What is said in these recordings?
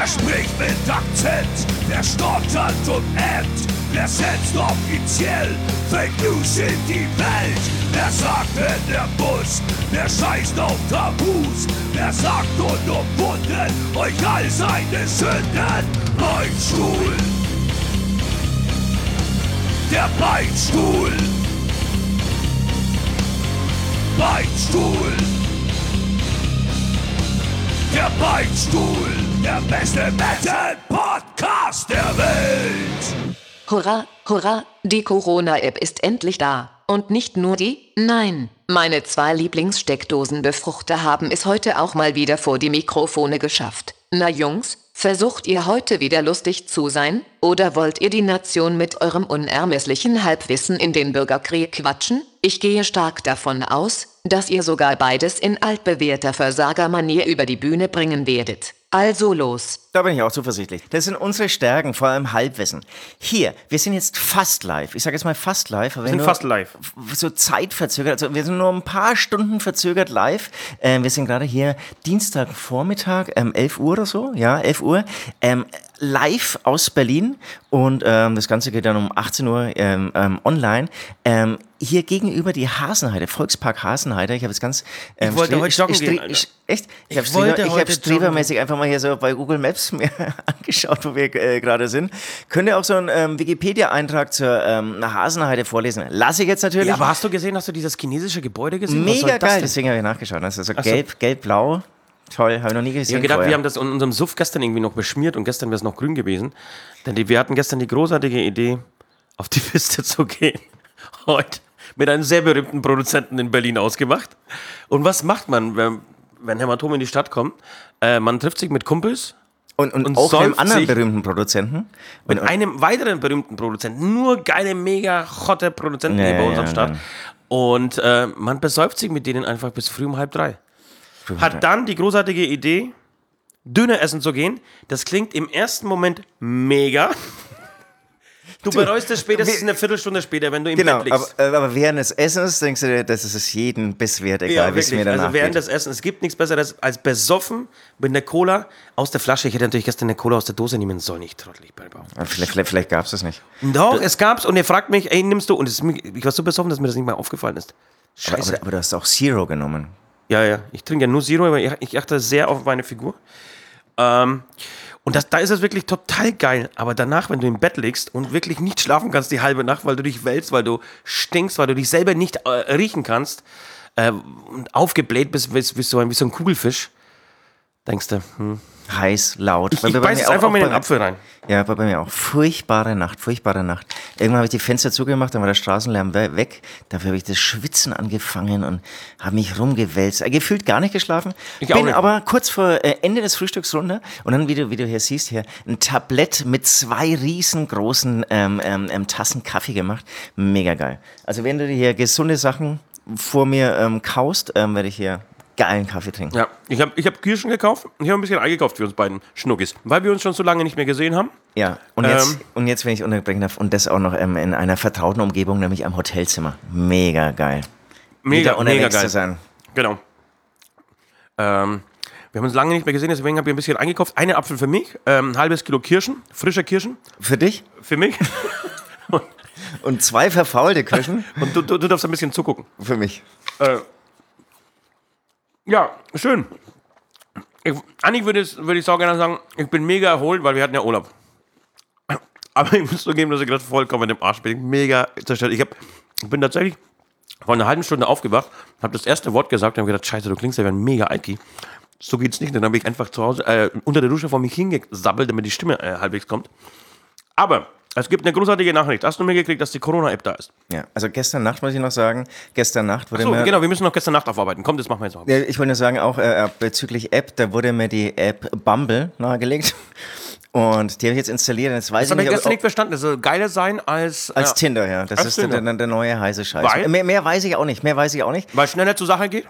Wer spricht mit Akzent? Wer stottert und ämmt? Wer setzt offiziell Fake News in die Welt? Wer sagt in der Bus? Wer scheißt auf Tabus? Wer sagt unumwunden euch all seine Sünden? Beinstuhl, der Beinstuhl, Beinstuhl, der Beinstuhl, der beste Metal-Podcast der Welt. Hurra, hurra, die Corona-App ist endlich da. Und nicht nur die, nein, meine 2 Lieblingssteckdosenbefruchter haben es heute auch mal wieder vor die Mikrofone geschafft. Na Jungs, versucht ihr heute wieder lustig zu sein? Oder wollt ihr die Nation mit eurem unermesslichen Halbwissen in den Bürgerkrieg quatschen? Ich gehe stark davon aus, dass ihr sogar beides in altbewährter Versagermanier über die Bühne bringen werdet. Also los. Da bin ich auch zuversichtlich. Das sind unsere Stärken, vor allem Halbwissen. Hier, wir sind jetzt fast live. Ich sage jetzt mal fast live. Wir sind fast live. So zeitverzögert. Also wir sind nur ein paar Stunden verzögert live. Wir sind gerade hier Dienstagvormittag, 11 Uhr oder so. Ja, 11 Uhr. Live aus Berlin. Und das Ganze geht dann um 18 Uhr online. Hier gegenüber die Hasenheide, Volkspark Hasenheide. Ich habe jetzt ganz... ich wollte heute joggen gehen, echt? Ich habe streamermäßig einfach mal hier so bei Google Maps mir angeschaut, wo wir gerade sind. Könnt ihr auch so einen Wikipedia-Eintrag zur Hasenheide vorlesen? Lass ich jetzt natürlich. Ja, aber hast du dieses chinesische Gebäude gesehen? Mega geil, deswegen habe ich nachgeschaut. Also so gelb-blau. Toll, habe ich noch nie gesehen. Ich habe gedacht, wir haben das in unserem Suff gestern irgendwie noch beschmiert und gestern wäre es noch grün gewesen. Denn wir hatten gestern die großartige Idee, auf die Piste zu gehen. Heute mit einem sehr berühmten Produzenten in Berlin ausgemacht. Und was macht man, wenn Hämatom in die Stadt kommt? Man trifft sich mit Kumpels. Und auch einem anderen berühmten Produzenten. Mit einem weiteren berühmten Produzenten. Nur geile, mega hotte Produzenten hier bei uns am Start. Und man besäuft sich mit denen einfach bis früh um 2:30. Hat dann die großartige Idee, Döner essen zu gehen. Das klingt im ersten Moment mega. Du bereust es spätestens eine Viertelstunde später, wenn du im Bett liegst. Aber während des Essens denkst du dir, das ist es jeden Biss wert, egal wie es mir danach geht. Während des Essens, es gibt nichts Besseres als besoffen mit einer Cola aus der Flasche. Ich hätte natürlich gestern eine Cola aus der Dose nehmen sollen. Ich trottelig bei Bau. Vielleicht gab es das nicht. Doch, es gab's und er fragt mich, ey, nimmst du? Und ich war so besoffen, dass mir das nicht mal aufgefallen ist. Scheiße. Aber du hast auch Zero genommen. Ja, ich trinke ja nur Zero, aber ich achte sehr auf meine Figur. Und da ist es wirklich total geil. Aber danach, wenn du im Bett liegst und wirklich nicht schlafen kannst die halbe Nacht, weil du dich wälzt, weil du stinkst, weil du dich selber nicht riechen kannst und aufgebläht bist wie so ein Kugelfisch, denkst du, heiß, laut. Ich beiß jetzt einfach mal in den Apfel rein. Ja, bei mir auch. Furchtbare Nacht. Irgendwann habe ich die Fenster zugemacht, dann war der Straßenlärm weg. Dafür habe ich das Schwitzen angefangen und habe mich rumgewälzt. Gefühlt gar nicht geschlafen. Bin aber kurz vor Ende des Frühstücks runter und dann, wie du hier siehst, hier ein Tablett mit 2 riesengroßen Tassen Kaffee gemacht. Mega geil. Also wenn du hier gesunde Sachen vor mir kaust, werde ich hier geilen Kaffee trinken. Ja, ich hab Kirschen gekauft und ich habe ein bisschen eingekauft für uns beiden Schnuckis, weil wir uns schon so lange nicht mehr gesehen haben. Ja, und jetzt, wenn ich unterbrechen darf, und das auch noch in einer vertrauten Umgebung, nämlich am Hotelzimmer. Mega geil. Mega geil. Zu sein. Genau. Wir haben uns lange nicht mehr gesehen, deswegen habe ich ein bisschen eingekauft. Einen Apfel für mich, ein halbes Kilo Kirschen, frische Kirschen. Für dich? Für mich. Und 2 verfaulte Kirschen. Und du darfst ein bisschen zugucken. Für mich. Ja, schön. Eigentlich würde ich so gerne sagen, ich bin mega erholt, weil wir hatten ja Urlaub. Aber ich muss zugeben, dass ich gerade vollkommen im Arsch bin. Mega zerstört. Ich bin tatsächlich vor einer halben Stunde aufgewacht, habe das erste Wort gesagt und habe gedacht, scheiße, du klingst ja wie ein mega Alki. So geht's nicht. Dann habe ich einfach zu Hause unter der Dusche vor mich hingesabbelt, damit die Stimme halbwegs kommt. Aber es gibt eine großartige Nachricht. Hast du mitgekriegt, dass die Corona-App da ist? Ja, also gestern Nacht muss ich noch sagen, genau, wir müssen noch gestern Nacht aufarbeiten. Komm, das machen wir jetzt auch. Ja, ich wollte nur sagen, auch bezüglich App, da wurde mir die App Bumble nahegelegt. Und die habe ich jetzt installiert. Und jetzt weiß das habe ich gestern nicht verstanden. Das soll geiler sein als Tinder, ja. Das ist der neue heiße Scheiß. Weil? Mehr weiß ich auch nicht. Weil schneller zur Sache geht?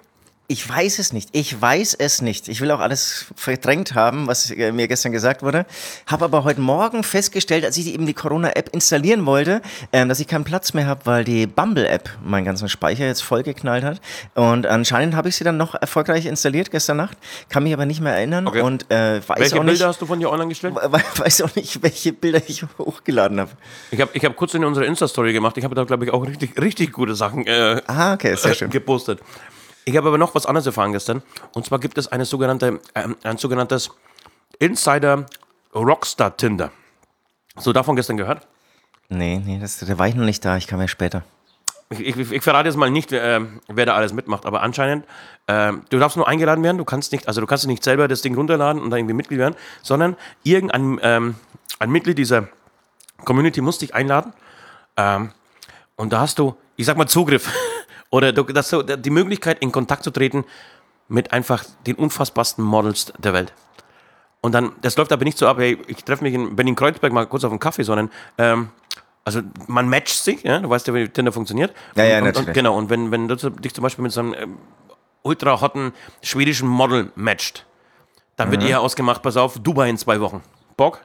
Ich weiß es nicht. Ich will auch alles verdrängt haben, was mir gestern gesagt wurde. Habe aber heute Morgen festgestellt, als ich eben die Corona-App installieren wollte, dass ich keinen Platz mehr habe, weil die Bumble-App meinen ganzen Speicher jetzt vollgeknallt hat. Und anscheinend habe ich sie dann noch erfolgreich installiert gestern Nacht. Kann mich aber nicht mehr erinnern. Okay. Und welche auch nicht, Bilder hast du von dir online gestellt? Weiß auch nicht, welche Bilder ich hochgeladen habe. Ich hab kurz in unsere Insta-Story gemacht. Ich habe da, glaube ich, auch richtig gute Sachen Okay, sehr schön. gepostet. Ich habe aber noch was anderes erfahren gestern. Und zwar gibt es ein sogenanntes Insider Rockstar Tinder. So davon gestern gehört? Nee, da war ich noch nicht da. Ich kam ja später. Ich verrate jetzt mal nicht, wer da alles mitmacht, aber anscheinend, du darfst nur eingeladen werden, du kannst nicht selber das Ding runterladen und dann irgendwie Mitglied werden, sondern ein Mitglied dieser Community muss dich einladen und da hast du, ich sag mal, Zugriff oder die Möglichkeit, in Kontakt zu treten mit einfach den unfassbarsten Models der Welt. Und dann, das läuft aber nicht so ab, hey, ich treffe mich in Berlin-Kreuzberg mal kurz auf einen Kaffee, sondern also man matcht sich, ja? Du weißt ja, wie Tinder funktioniert. Ja, natürlich. Genau, und wenn du dich zum Beispiel mit so einem ultra-hotten schwedischen Model matcht, dann wird eher ausgemacht, pass auf, Dubai in 2 Wochen. Bock?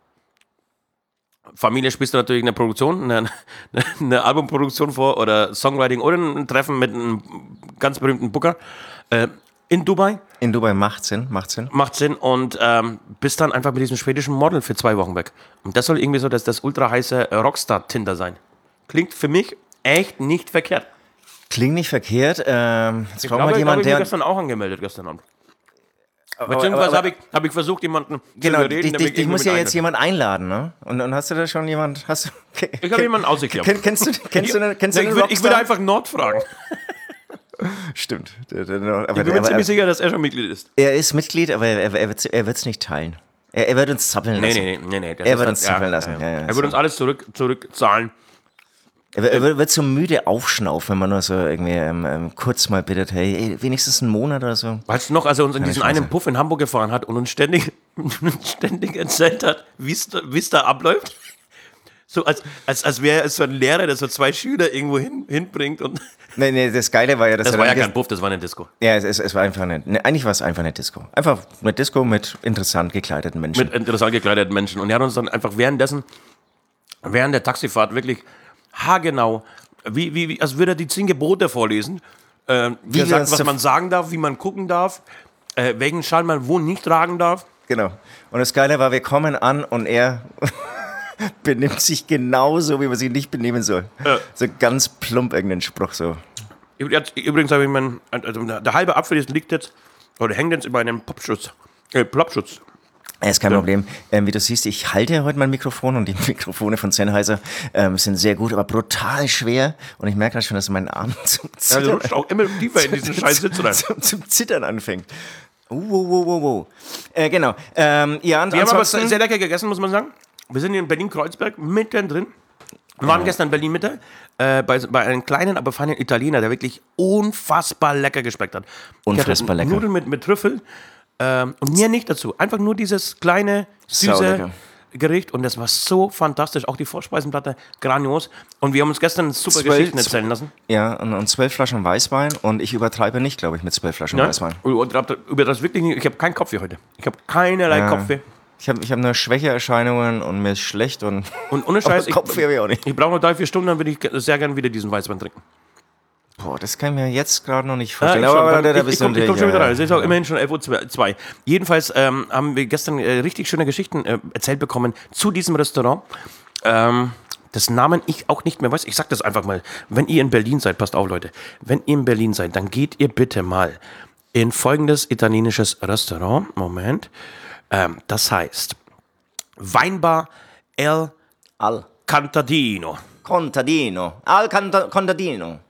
Familie spielst du natürlich eine Produktion, eine Albumproduktion vor oder Songwriting oder ein Treffen mit einem ganz berühmten Booker in Dubai. In Dubai macht Sinn. Macht Sinn und bist dann einfach mit diesem schwedischen Model für 2 Wochen weg. Und das soll irgendwie so das ultra heiße Rockstar-Tinder sein. Klingt für mich echt nicht verkehrt. Klingt nicht verkehrt. Jetzt Ich brauchen glaube, wir jemanden, ich habe der... gestern auch angemeldet, gestern Abend. Beziehungsweise habe ich versucht, jemanden Genau, zu überreden. dich muss ja jetzt jemand einladen, ne? Und hast du da schon jemand... Ich habe jemanden ausgeklappt. Kennst du den Ich würde einfach Nord fragen. Stimmt. Ich bin mir ziemlich sicher, dass er schon Mitglied ist. Er ist Mitglied, aber er wird es nicht teilen. Er wird uns zappeln lassen. Nee. Er wird uns zappeln lassen. Ja, er wird uns alles zurückzahlen. Er wird so müde aufschnaufen, wenn man nur so irgendwie kurz mal bittet, hey, wenigstens einen Monat oder so. Weißt du noch, als er uns in diesen einen Puff in Hamburg gefahren hat und uns ständig erzählt hat, wie es da abläuft? So als wäre es so ein Lehrer, der so 2 Schüler irgendwo hinbringt. Und Nee, das Geile war ja, dass das war ja kein Puff, das war eine Disco. Ja, es war einfach eigentlich war es einfach eine Disco. Einfach eine Disco mit interessant gekleideten Menschen. Mit interessant gekleideten Menschen. Und er hat uns dann einfach während der Taxifahrt wirklich haargenau, als würde er die 10 Gebote vorlesen, gesagt, was man sagen darf, wie man gucken darf, welchen Schal man wo nicht tragen darf. Genau. Und das Geile war, wir kommen an und er benimmt sich genauso, wie man sich nicht benehmen soll. Ja. So ganz plump irgendeinen Spruch so. Übrigens habe ich der halbe Apfel liegt jetzt, oder hängt jetzt über einem Plopschutz. Ist kein Problem. Wie du siehst, ich halte heute mein Mikrofon und die Mikrofone von Sennheiser sind sehr gut, aber brutal schwer. Und ich merke schon, dass mein Arm zum Zittern... Ja, du rutscht auch immer tiefer in diesen scheiß Sitz rein. Zum Zittern anfängt. Wow. Genau. Ja, und wir haben aber sehr lecker gegessen, muss man sagen. Wir sind hier in Berlin-Kreuzberg, mittendrin. Wir waren gestern in Berlin-Mitte bei einem kleinen, aber feinen Italiener, der wirklich unfassbar lecker geschmeckt hat. Unfassbar lecker. Nudeln mit Trüffel und mehr nicht dazu. Einfach nur dieses kleine, süße Gericht und das war so fantastisch. Auch die Vorspeisenplatte, grandios. Und wir haben uns gestern super Geschichten erzählen lassen. Ja, und 12 Flaschen Weißwein und ich übertreibe nicht, glaube ich, mit 12 Flaschen Weißwein. Über das wirklich nicht. Ich habe keinen Kopfweh heute. Ich habe keinerlei Kopfweh. Ich hab nur Schwächeerscheinungen und mir ist schlecht und ohne Scheiß, Kopfweh habe ich auch nicht. Ich brauche noch 3-4 Stunden, dann würde ich sehr gerne wieder diesen Weißwein trinken. Boah, das kann ich mir jetzt gerade noch nicht vorstellen. Ich komme schon wieder rein. Es ist auch immerhin schon 11:02 Uhr. Jedenfalls haben wir gestern richtig schöne Geschichten erzählt bekommen zu diesem Restaurant. Das Namen ich auch nicht mehr weiß. Ich sag das einfach mal. Wenn ihr in Berlin seid, passt auf, Leute. Wenn ihr in Berlin seid, dann geht ihr bitte mal in folgendes italienisches Restaurant. Moment. Das heißt Weinbar El Contadino. Contadino.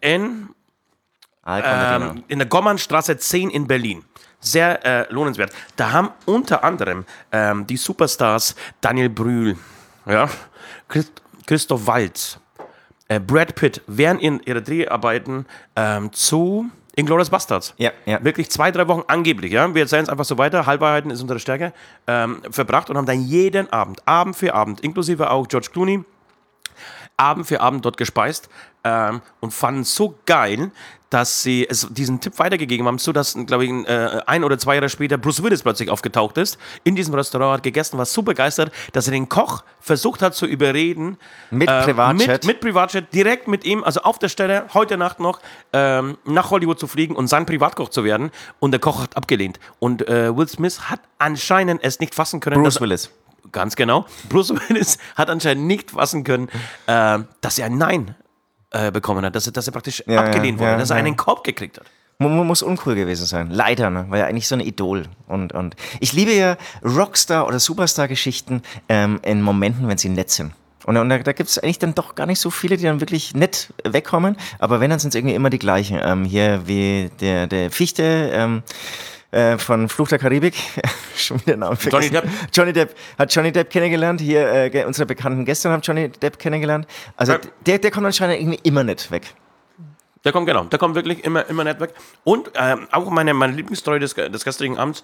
In der Gommernstraße 10 in Berlin. Sehr lohnenswert. Da haben unter anderem die Superstars Daniel Brühl, ja, Christoph Waltz, Brad Pitt während ihrer Dreharbeiten zu Inglourious Basterds. Ja. Wirklich 2-3 Wochen angeblich, ja. Wir erzählen es einfach so weiter. Halbwahrheiten ist unsere Stärke. Verbracht und haben dann jeden Abend für Abend, inklusive auch George Clooney, Abend für Abend dort gespeist. und fanden so geil, dass sie diesen Tipp weitergegeben haben, so dass, glaube ich, 1 oder 2 Jahre später Bruce Willis plötzlich aufgetaucht ist, in diesem Restaurant, hat gegessen, war so begeistert, dass er den Koch versucht hat zu überreden. Mit Privatjet. Mit Privatjet, direkt mit ihm, also auf der Stelle, heute Nacht noch, nach Hollywood zu fliegen und sein Privatkoch zu werden. Und der Koch hat abgelehnt. Und Will Smith hat anscheinend es nicht fassen können. Bruce Willis. Ganz genau. Bruce Willis hat anscheinend nicht fassen können, dass er ein Nein bekommen hat, dass er praktisch abgelehnt wurde, dass er einen Korb gekriegt hat. Man muss uncool gewesen sein. Leider, ne? War ja eigentlich so ein Idol. Und ich liebe ja Rockstar- oder Superstar-Geschichten in Momenten, wenn sie nett sind. Und da gibt es eigentlich dann doch gar nicht so viele, die dann wirklich nett wegkommen. Aber wenn, dann sind es irgendwie immer die gleichen. Hier wie der Fichte, von Fluch der Karibik, schon wieder Namen vergessen. Johnny Depp. Hat Johnny Depp kennengelernt. Hier, unsere bekannten Gäste haben Johnny Depp kennengelernt. Also der kommt anscheinend irgendwie immer nicht weg. Der kommt wirklich immer nicht weg. Und auch meine Lieblingsstory des gestrigen Abends,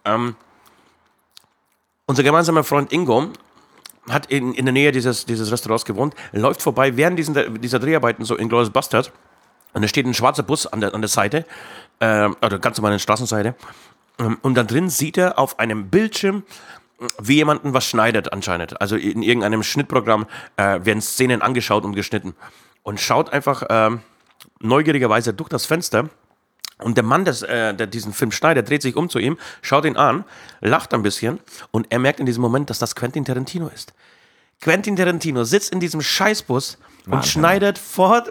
unser gemeinsamer Freund Ingo hat in der Nähe dieses Restaurants gewohnt, läuft vorbei während dieser Dreharbeiten so in Inglourious Basterds und da steht ein schwarzer Bus an der Seite, oder ganz normal an der Straßenseite, und da drin sieht er auf einem Bildschirm, wie jemanden was schneidet anscheinend. Also in irgendeinem Schnittprogramm werden Szenen angeschaut und geschnitten. Und schaut einfach neugierigerweise durch das Fenster. Und der Mann, der diesen Film schneidet, dreht sich um zu ihm, schaut ihn an, lacht ein bisschen und er merkt in diesem Moment, dass das Quentin Tarantino ist. Quentin Tarantino sitzt in diesem Scheißbus und schneidet vor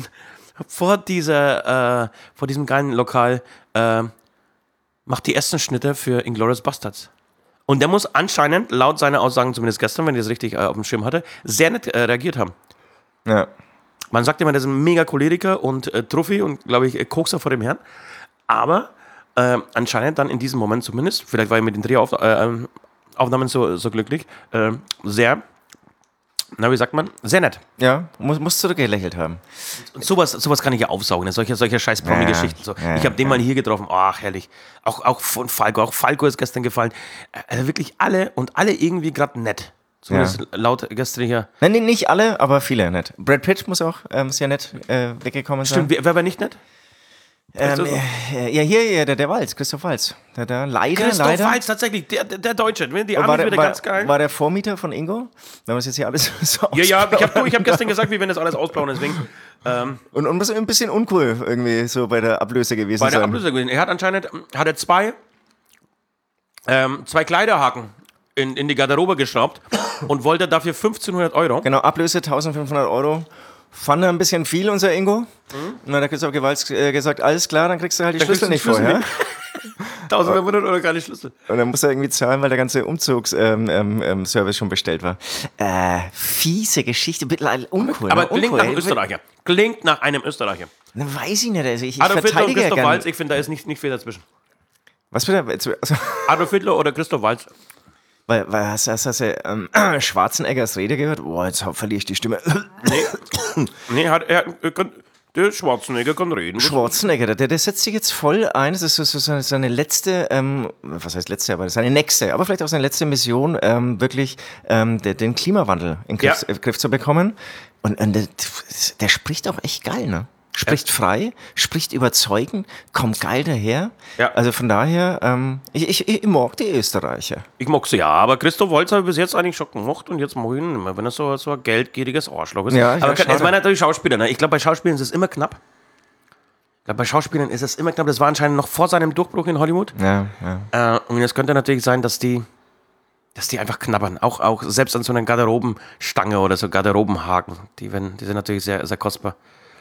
diesem geilen Lokal, macht die ersten Schnitte für Inglourious Basterds. Und der muss anscheinend, laut seiner Aussagen, zumindest gestern, wenn ich das richtig auf dem Schirm hatte, sehr nett reagiert haben. Ja. Man sagt immer, der ist ein mega Choleriker und Trophy und, glaube ich, Kokser vor dem Herrn. Aber anscheinend dann in diesem Moment zumindest, vielleicht war ich mit den Drehaufnahmen so glücklich, sehr, wie sagt man, sehr nett. Ja, musst du gelächelt haben. Und sowas kann ich ja aufsaugen, solche scheiß Promi-Geschichten. So. Ich habe den mal hier getroffen, ach herrlich. Auch von Falco, ist gestern gefallen. Also wirklich alle irgendwie gerade nett. Zumindest laut gestriger. Nein, nicht alle, aber viele nett. Brad Pitt muss auch sehr nett weggekommen sein. Stimmt, wer war nicht nett? Hier, der Waltz, Christoph Waltz. Christoph Waltz, tatsächlich, der Deutsche. Die Amis wieder ganz geil. War der Vormieter von Ingo? Wenn wir es jetzt hier alles so Ja, ich hab gestern gesagt, wie wenn das alles ausbauen, deswegen. Und muss ein bisschen uncool irgendwie so bei der Ablöse gewesen sein. Bei der Ablöse gewesen. Er hat anscheinend zwei Kleiderhaken in die Garderobe geschraubt und wollte dafür 1.500 Euro. Genau, Ablöse 1.500 Euro. Fand er ein bisschen viel, unser Ingo. Und dann hat Christoph Waltz gesagt, alles klar, dann kriegst du halt die Schlüssel nicht vorher. 1.500 Euro keine Schlüssel. Und dann muss er irgendwie zahlen, weil der ganze Umzugsservice schon bestellt war. Fiese Geschichte, uncool. Aber klingt nach einem Österreicher. Klingt nach einem Österreicher. Na, weiß ich nicht. Also ich Adolf Hitler und Christoph ja Waltz, ich finde, da ist nicht viel dazwischen. Was bitte? Also, Adolf Hitler oder Christoph Waltz? Weil hast du Schwarzeneggers Rede gehört? Boah, jetzt verliere ich die Stimme. Nee, der Schwarzenegger kann reden. Schwarzenegger, der setzt sich jetzt voll ein. Das ist so seine letzte, was heißt letzte, aber seine nächste, aber vielleicht auch seine letzte Mission, wirklich den Klimawandel in den Griff zu bekommen. Und der spricht auch echt geil, ne? Spricht frei, spricht überzeugend, kommt geil daher. Ja. Also von daher, ich mag die Österreicher. Ich mag sie ja, aber Christoph Waltz habe ich bis jetzt eigentlich schon gemacht und jetzt mag ich ihn nicht mehr, wenn er so ein geldgieriges Arschloch ist. Ja, aber jetzt meine natürlich Schauspieler, ne? Ich glaube, bei Schauspielern ist es immer knapp. Das war anscheinend noch vor seinem Durchbruch in Hollywood. Ja. Und es könnte natürlich sein, dass die einfach knabbern. Auch selbst an so einer Garderobenstange oder so Garderobenhaken. Die sind natürlich sehr, sehr kostbar.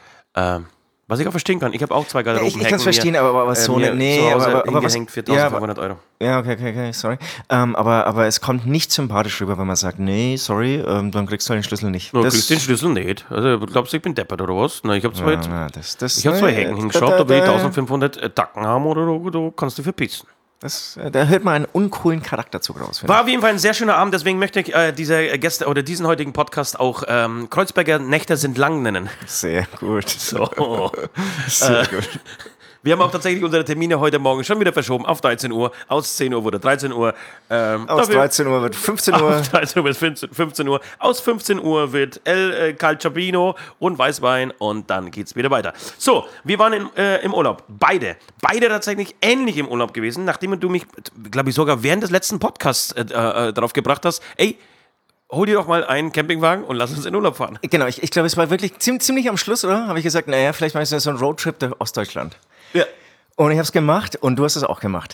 Was ich auch verstehen kann. Ich habe auch 2 Garderobenhaken. Ich kann es verstehen, aber so eine. Nee, aber was für 1.500 Euro. Ja, okay, sorry. Aber es kommt nicht sympathisch rüber, wenn man sagt, nee, sorry, dann kriegst du halt den Schlüssel nicht. Du kriegst den Schlüssel nicht. Also, glaubst du, ich bin deppert oder was? Na, ich habe 2 Haken hingeschaut, da will ich 1.500 Tacken haben oder du kannst du verpissen. Da hört man einen uncoolen Charakterzug raus. War auf jeden Fall ein sehr schöner Abend, deswegen möchte ich diese Gäste oder diesen heutigen Podcast auch Kreuzberger Nächte sind lang nennen. Sehr gut. So. Sehr gut. Wir haben auch tatsächlich unsere Termine heute Morgen schon wieder verschoben auf 13 Uhr. Aus 10 Uhr wurde 13 Uhr. Aus 13 Uhr wird 15 Uhr. Aus 13 Uhr wird 15 Uhr. Aus 15 Uhr wird El Calciopino und Weißwein und dann geht's wieder weiter. So, wir waren im Urlaub. Beide tatsächlich ähnlich im Urlaub gewesen, nachdem du mich, glaube ich, sogar während des letzten Podcasts darauf gebracht hast, ey, hol dir doch mal einen Campingwagen und lass uns in Urlaub fahren. Genau, ich glaube, es war wirklich ziemlich am Schluss, oder? Habe ich gesagt, naja, vielleicht mache ich so einen Roadtrip durch Ostdeutschland. Ja. Und ich habe es gemacht und du hast es auch gemacht.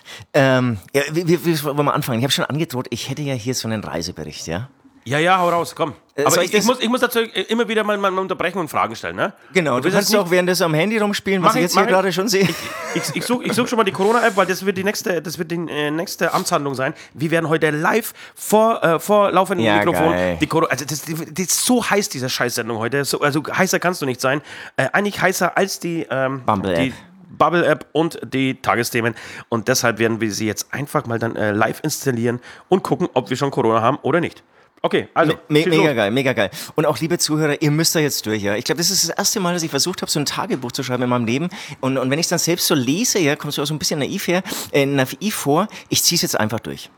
Wie wollen wir anfangen? Ich habe schon angedroht, ich hätte ja hier so einen Reisebericht, ja? Ja, hau raus, komm. Aber ich muss dazu immer wieder mal unterbrechen und Fragen stellen, ne? Genau, du kannst auch währenddessen am Handy rumspielen, was ich jetzt hier gerade schon sehe. Ich such schon mal die Corona-App, weil das wird die nächste Amtshandlung sein. Wir werden heute live vor laufendem Mikrofon geil. die Corona. Also das ist so heiß, diese Scheißsendung heute. So, also heißer kannst du nicht sein. Eigentlich heißer als die Bumble-App. Bubble-App und die Tagesthemen. Und deshalb werden wir sie jetzt einfach mal dann live installieren und gucken, ob wir schon Corona haben oder nicht. Okay, also. Mega geil. Und auch, liebe Zuhörer, ihr müsst da jetzt durch, ja. Ich glaube, das ist das erste Mal, dass ich versucht habe, so ein Tagebuch zu schreiben in meinem Leben. Und wenn ich es dann selbst so lese, ja, kommst du auch so ein bisschen naiv vor. Ich ziehe es jetzt einfach durch.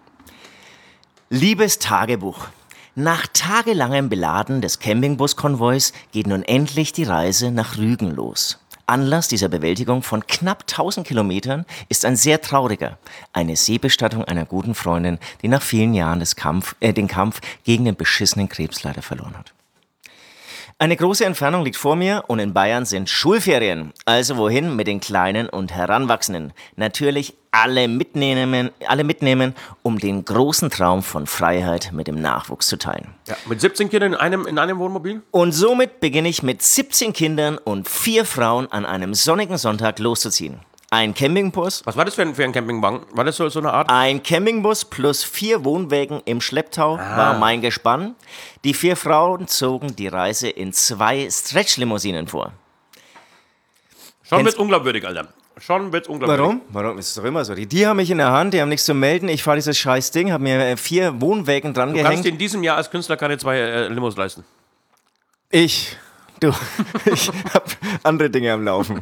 Liebes Tagebuch. Nach tagelangem Beladen des Campingbus-Konvois geht nun endlich die Reise nach Rügen los. Anlass dieser Bewältigung von knapp 1000 Kilometern ist ein sehr trauriger. Eine Seebestattung einer guten Freundin, die nach vielen Jahren den Kampf gegen den beschissenen Krebs leider verloren hat. Eine große Entfernung liegt vor mir und in Bayern sind Schulferien. Also wohin mit den Kleinen und Heranwachsenden? Natürlich alle mitnehmen, um den großen Traum von Freiheit mit dem Nachwuchs zu teilen. Ja, mit 17 Kindern in einem Wohnmobil? Und somit beginne ich mit 17 Kindern und 4 Frauen an einem sonnigen Sonntag loszuziehen. Ein Campingbus. Was war das für ein Campingwagen? War das so eine Art? Ein Campingbus plus 4 Wohnwägen im Schlepptau war mein Gespann. Die 4 Frauen zogen die Reise in 2 Stretch-Limousinen vor. Schon wird unglaubwürdig, Alter. Schon wird unglaubwürdig. Warum? Ist doch immer so. Die haben mich in der Hand, die haben nichts zu melden. Ich fahre dieses scheiß Ding, habe mir 4 Wohnwägen dran gehängt. Du kannst dir in diesem Jahr als Künstler keine 2 Limos leisten. Ich habe andere Dinge am Laufen.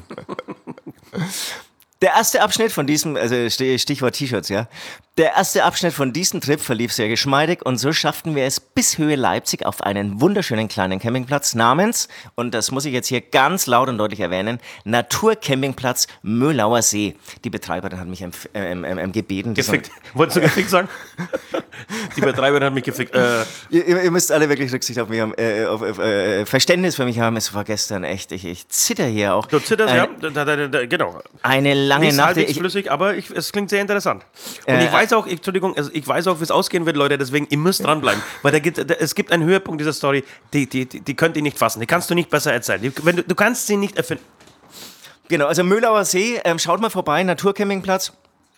Der erste Abschnitt von diesem, also Stichwort T-Shirts, ja. Der erste Abschnitt von diesem Trip verlief sehr geschmeidig und so schafften wir es bis Höhe Leipzig auf einen wunderschönen kleinen Campingplatz namens, und das muss ich jetzt hier ganz laut und deutlich erwähnen, Naturcampingplatz Möhlauer See. Die Betreiberin hat mich gebeten. Gefickt. Wolltest du gefickt sagen? Die Betreiberin hat mich gefickt. Ihr müsst alle wirklich Rücksicht auf mich haben, Verständnis für mich haben. Es war gestern echt, ich zitter hier auch. Du zitterst, ja, genau. Eine lange Nicht Nacht. halbwegs flüssig, aber es klingt sehr interessant. Und ich weiß auch, ich weiß auch, wie es ausgehen wird, Leute, deswegen, ihr müsst dranbleiben. Weil es gibt einen Höhepunkt dieser Story, die könnt ihr nicht fassen. Die kannst du nicht besser erzählen. Du kannst sie nicht erfinden. Genau, also Möhlauer See, schaut mal vorbei, Naturcampingplatz.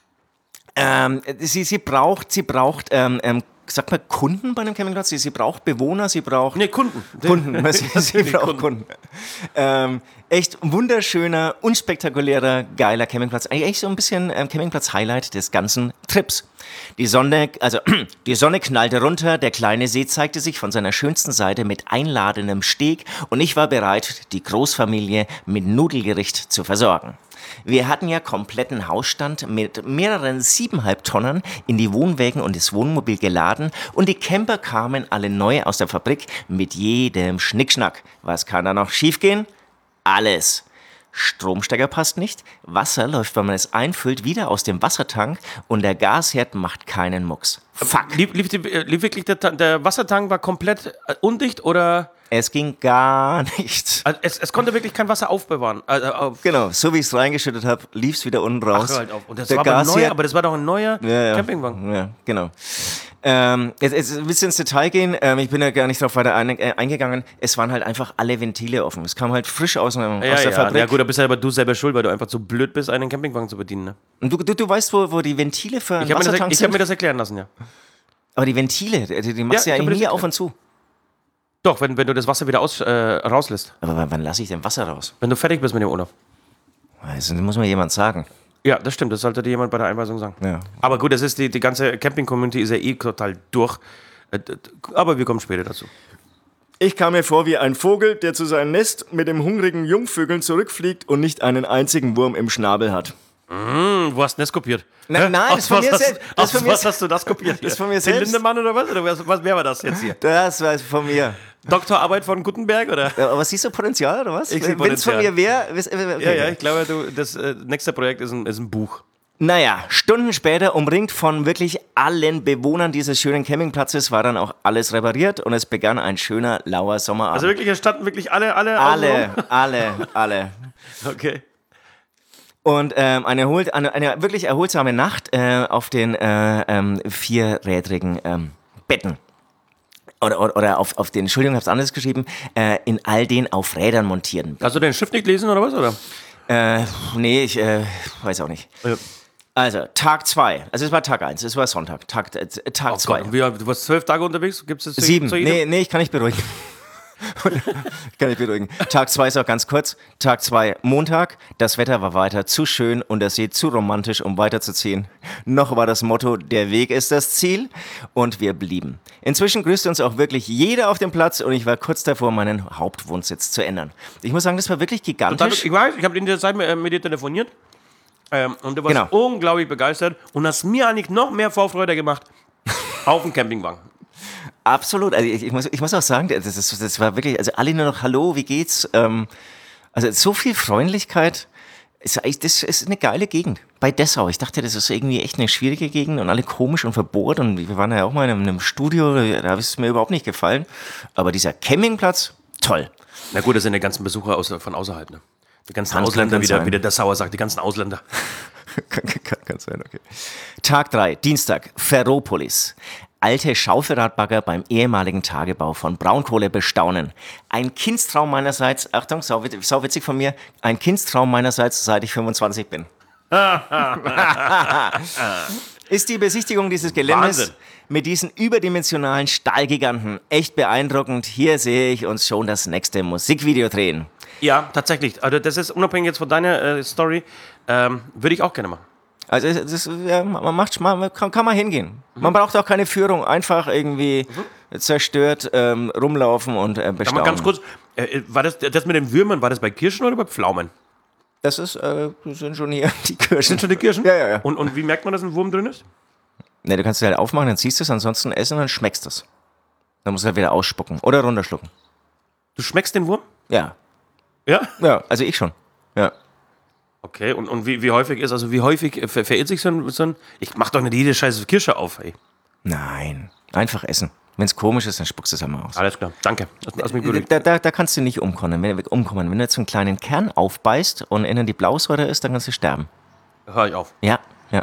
Sie braucht sagt man Kunden bei einem Campingplatz? Sie braucht Bewohner, sie braucht... Nee, Kunden. Sie braucht Kunden. Echt wunderschöner, unspektakulärer, geiler Campingplatz. Eigentlich so ein bisschen Campingplatz-Highlight des ganzen Trips. Die Sonne knallte runter, der kleine See zeigte sich von seiner schönsten Seite mit einladendem Steg und ich war bereit, die Großfamilie mit Nudelgericht zu versorgen. Wir hatten ja kompletten Hausstand mit mehreren 7,5 Tonnen in die Wohnwägen und das Wohnmobil geladen und die Camper kamen alle neu aus der Fabrik mit jedem Schnickschnack. Was kann da noch schiefgehen? Alles. Stromstecker passt nicht, Wasser läuft, wenn man es einfüllt, wieder aus dem Wassertank und der Gasherd macht keinen Mucks. Fuck. Lief wirklich der Wassertank war komplett undicht oder? Es ging gar nichts. Also es konnte wirklich kein Wasser aufbewahren. Genau, so wie ich es reingeschüttet habe, lief es wieder unten raus. Ach, halt auf. Und das war aber das war doch ein neuer Campingwagen. Ja, genau. Jetzt willst du ins Detail gehen? Ich bin ja gar nicht darauf weiter eingegangen. Es waren halt einfach alle Ventile offen. Es kam halt frisch aus der Fabrik. Ja gut, da bist aber du selber schuld, weil du einfach zu blöd bist, einen Campingwagen zu bedienen. Ne? Und du weißt, wo die Ventile für einen Wassertank sind? Ich habe mir das erklären lassen, ja. Aber die Ventile, die machst du ja eigentlich nie auf und zu. Doch, wenn du das Wasser wieder rauslässt. Aber wann lasse ich denn Wasser raus? Wenn du fertig bist mit dem Urlaub. Also, das muss mir jemand sagen. Ja, das stimmt, das sollte dir jemand bei der Einweisung sagen. Ja. Aber gut, das ist die ganze Camping-Community ist ja total durch. Aber wir kommen später dazu. Ich kam mir vor wie ein Vogel, der zu seinem Nest mit dem hungrigen Jungvögeln zurückfliegt und nicht einen einzigen Wurm im Schnabel hat. Wo hast du das kopiert? Nein, das ist von mir selbst. Was hast du das kopiert? Das ist von mir Den selbst. Lindemann oder was? Oder wer war das jetzt hier? Das war von mir. Doktorarbeit von Gutenberg, oder? Ja, aber siehst du Potenzial, oder was? Ich sehe Wenn es von mir Potenzial. wäre... Ja, ich glaube, das nächste Projekt ist ein Buch. Naja, Stunden später, umringt von wirklich allen Bewohnern dieses schönen Campingplatzes, war dann auch alles repariert und es begann ein schöner, lauer Sommerabend. Also wirklich, es standen wirklich alle Alle. Okay. Und eine wirklich erholsame Nacht auf den vierrädrigen Betten. Oder auf den, Entschuldigung, ich hab's anders geschrieben, in all den auf Rädern montierten. Hast du den Schrift nicht gelesen oder was? Oder? Nee, ich weiß auch nicht. Ja. Also, Tag 2. Also, es war Tag 1, es war Sonntag. Tag 2. Du warst 12 Tage unterwegs? Gibt's das 7. Nee, ich kann nicht beruhigen. Tag 2 ist auch ganz kurz. Tag 2, Montag. Das Wetter war weiter zu schön und der See zu romantisch, um weiterzuziehen. Noch war das Motto, der Weg ist das Ziel. Und wir blieben. Inzwischen grüßte uns auch wirklich jeder auf dem Platz und ich war kurz davor, meinen Hauptwohnsitz zu ändern. Ich muss sagen, das war wirklich gigantisch. Ich weiß, ich habe in der Zeit mit dir telefoniert. Und du warst unglaublich begeistert und hast mir eigentlich noch mehr Vorfreude gemacht auf dem Campingwagen. Absolut. Also ich muss auch sagen, das war wirklich, also alle nur noch Hallo, wie geht's? Also so viel Freundlichkeit. Das ist eine geile Gegend. Bei Dessau. Ich dachte, das ist irgendwie echt eine schwierige Gegend und alle komisch und verbohrt. Und wir waren ja auch mal in einem Studio, da hat es mir überhaupt nicht gefallen. Aber dieser Campingplatz, toll. Na gut, das sind die ganzen Besucher von außerhalb, ne? Die ganzen Ausländer, wie der Dessauer sagt, die ganzen Ausländer. Kann sein, okay. Tag 3, Dienstag, Ferropolis. Alte Schaufelradbagger beim ehemaligen Tagebau von Braunkohle bestaunen. Ein Kindstraum meinerseits, Achtung, sau witzig von mir, ein Kindstraum meinerseits, seit ich 25 bin. Ist die Besichtigung dieses Geländes Wahnsinn. mit diesen überdimensionalen Stahlgiganten echt beeindruckend. Hier sehe ich uns schon das nächste Musikvideo drehen. Ja, tatsächlich. Also das ist unabhängig jetzt von deiner Story, würde ich auch gerne machen. Also kann man hingehen. Man braucht auch keine Führung, einfach irgendwie zerstört rumlaufen und bestaunen. Aber ganz kurz, war das mit den Würmern, war das bei Kirschen oder bei Pflaumen? Das sind schon hier die Kirschen. Sind schon die Kirschen? Ja. Und wie merkt man, dass ein Wurm drin ist? Ne, du kannst es halt aufmachen, dann ziehst du es, ansonsten essen und dann schmeckst du es. Dann musst du halt wieder ausspucken oder runterschlucken. Du schmeckst den Wurm? Ja. Ja? Ja, also ich schon. Ja. Okay, und wie häufig ist, also wie häufig verirrt sich so ein, ich mach doch nicht jede scheiße Kirsche auf, ey. Nein, einfach essen. Wenn es komisch ist, dann spuckst du es einmal aus. Alles klar, danke. Lass mich beruhigen. Da kannst du nicht umkommen. Wenn du jetzt so einen kleinen Kern aufbeißt und innen die Blausäure ist, dann kannst du sterben. Hör ich auf. Ja.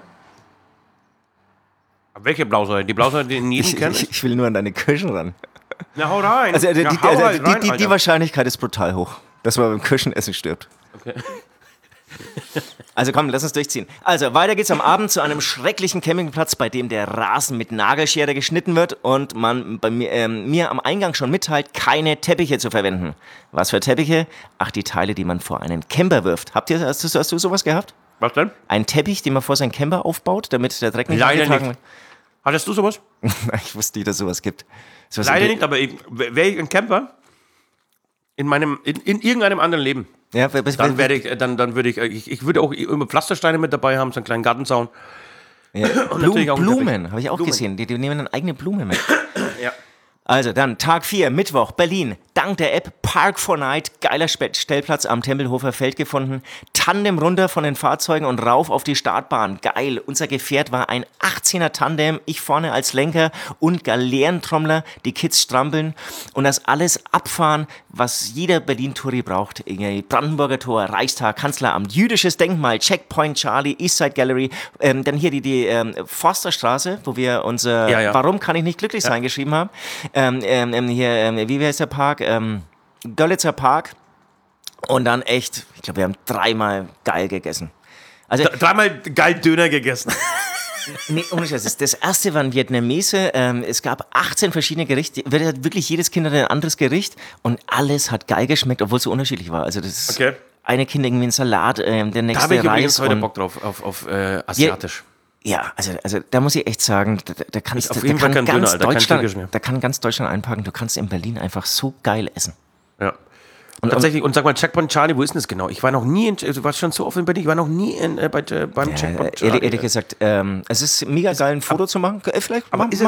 Aber welche Blausäure? Die Blausäure, die in jedem kennt? Ich will nur an deine Kirschen ran. Na, hau rein. Also die Alter. Wahrscheinlichkeit ist brutal hoch, dass man beim Kirschenessen stirbt. Okay. Also komm, lass uns durchziehen. Also, weiter geht's am Abend zu einem schrecklichen Campingplatz, bei dem der Rasen mit Nagelschere geschnitten wird und man bei mir am Eingang schon mitteilt, keine Teppiche zu verwenden. Was für Teppiche? Ach, die Teile, die man vor einen Camper wirft. Hast du sowas gehabt? Was denn? Ein Teppich, den man vor seinen Camper aufbaut, damit der Dreck nicht Leider angetragen nicht. Hattest du sowas? wird? Ich wusste nicht, dass sowas gibt. Sowas Leider nicht, aber wäre ich ein Camper in irgendeinem anderen Leben, Ja, dann würde ich würde auch immer Pflastersteine mit dabei haben, so einen kleinen Gartenzaun. ja. Und natürlich auch einen Blumen, habe ich auch Blumen. gesehen. Die nehmen eine eigene Blume mit. Ja. Also dann Tag 4, Mittwoch, Berlin. Dank der App Park4Night, geiler Stellplatz am Tempelhofer Feld gefunden. Tandem runter von den Fahrzeugen und rauf auf die Startbahn. Geil. Unser Gefährt war ein 18er Tandem, ich vorne als Lenker und Galeerentrommler, die Kids strampeln. Und das alles abfahren, was jeder Berlin-Touri braucht. Irgendwie Brandenburger Tor, Reichstag, Kanzleramt, jüdisches Denkmal, Checkpoint Charlie, Eastside Gallery. Dann hier die Forsterstraße, wo wir unser Warum kann ich nicht glücklich sein geschrieben haben. Wie heißt der Park? Görlitzer Park. Und dann echt, ich glaube, wir haben 3-mal geil gegessen. Also, 3-mal geil Döner gegessen. nee, ohne Scheiß. Das erste waren Vietnamese. Es gab 18 verschiedene Gerichte. Wirklich jedes Kind hatte ein anderes Gericht. Und alles hat geil geschmeckt, obwohl es so unterschiedlich war. Also das Okay. eine Kind irgendwie einen Salat, der nächste Da habe ich übrigens Reis. heute Bock drauf, auf asiatisch. Ja, also da muss ich echt sagen, da kannst Auf jeden Fall kein Döner, Alter, kein Türkisch mehr. Da kann ganz Deutschland einpacken. Du kannst in Berlin einfach so geil essen. Ja. Und tatsächlich, und sag mal, Checkpoint Charlie, wo ist denn das genau? Ich war noch nie du warst schon so oft in Berlin, ich war noch nie beim Checkpoint Charlie. Ehrlich gesagt, es ist mega geil, ein Foto zu machen. Vielleicht machen wir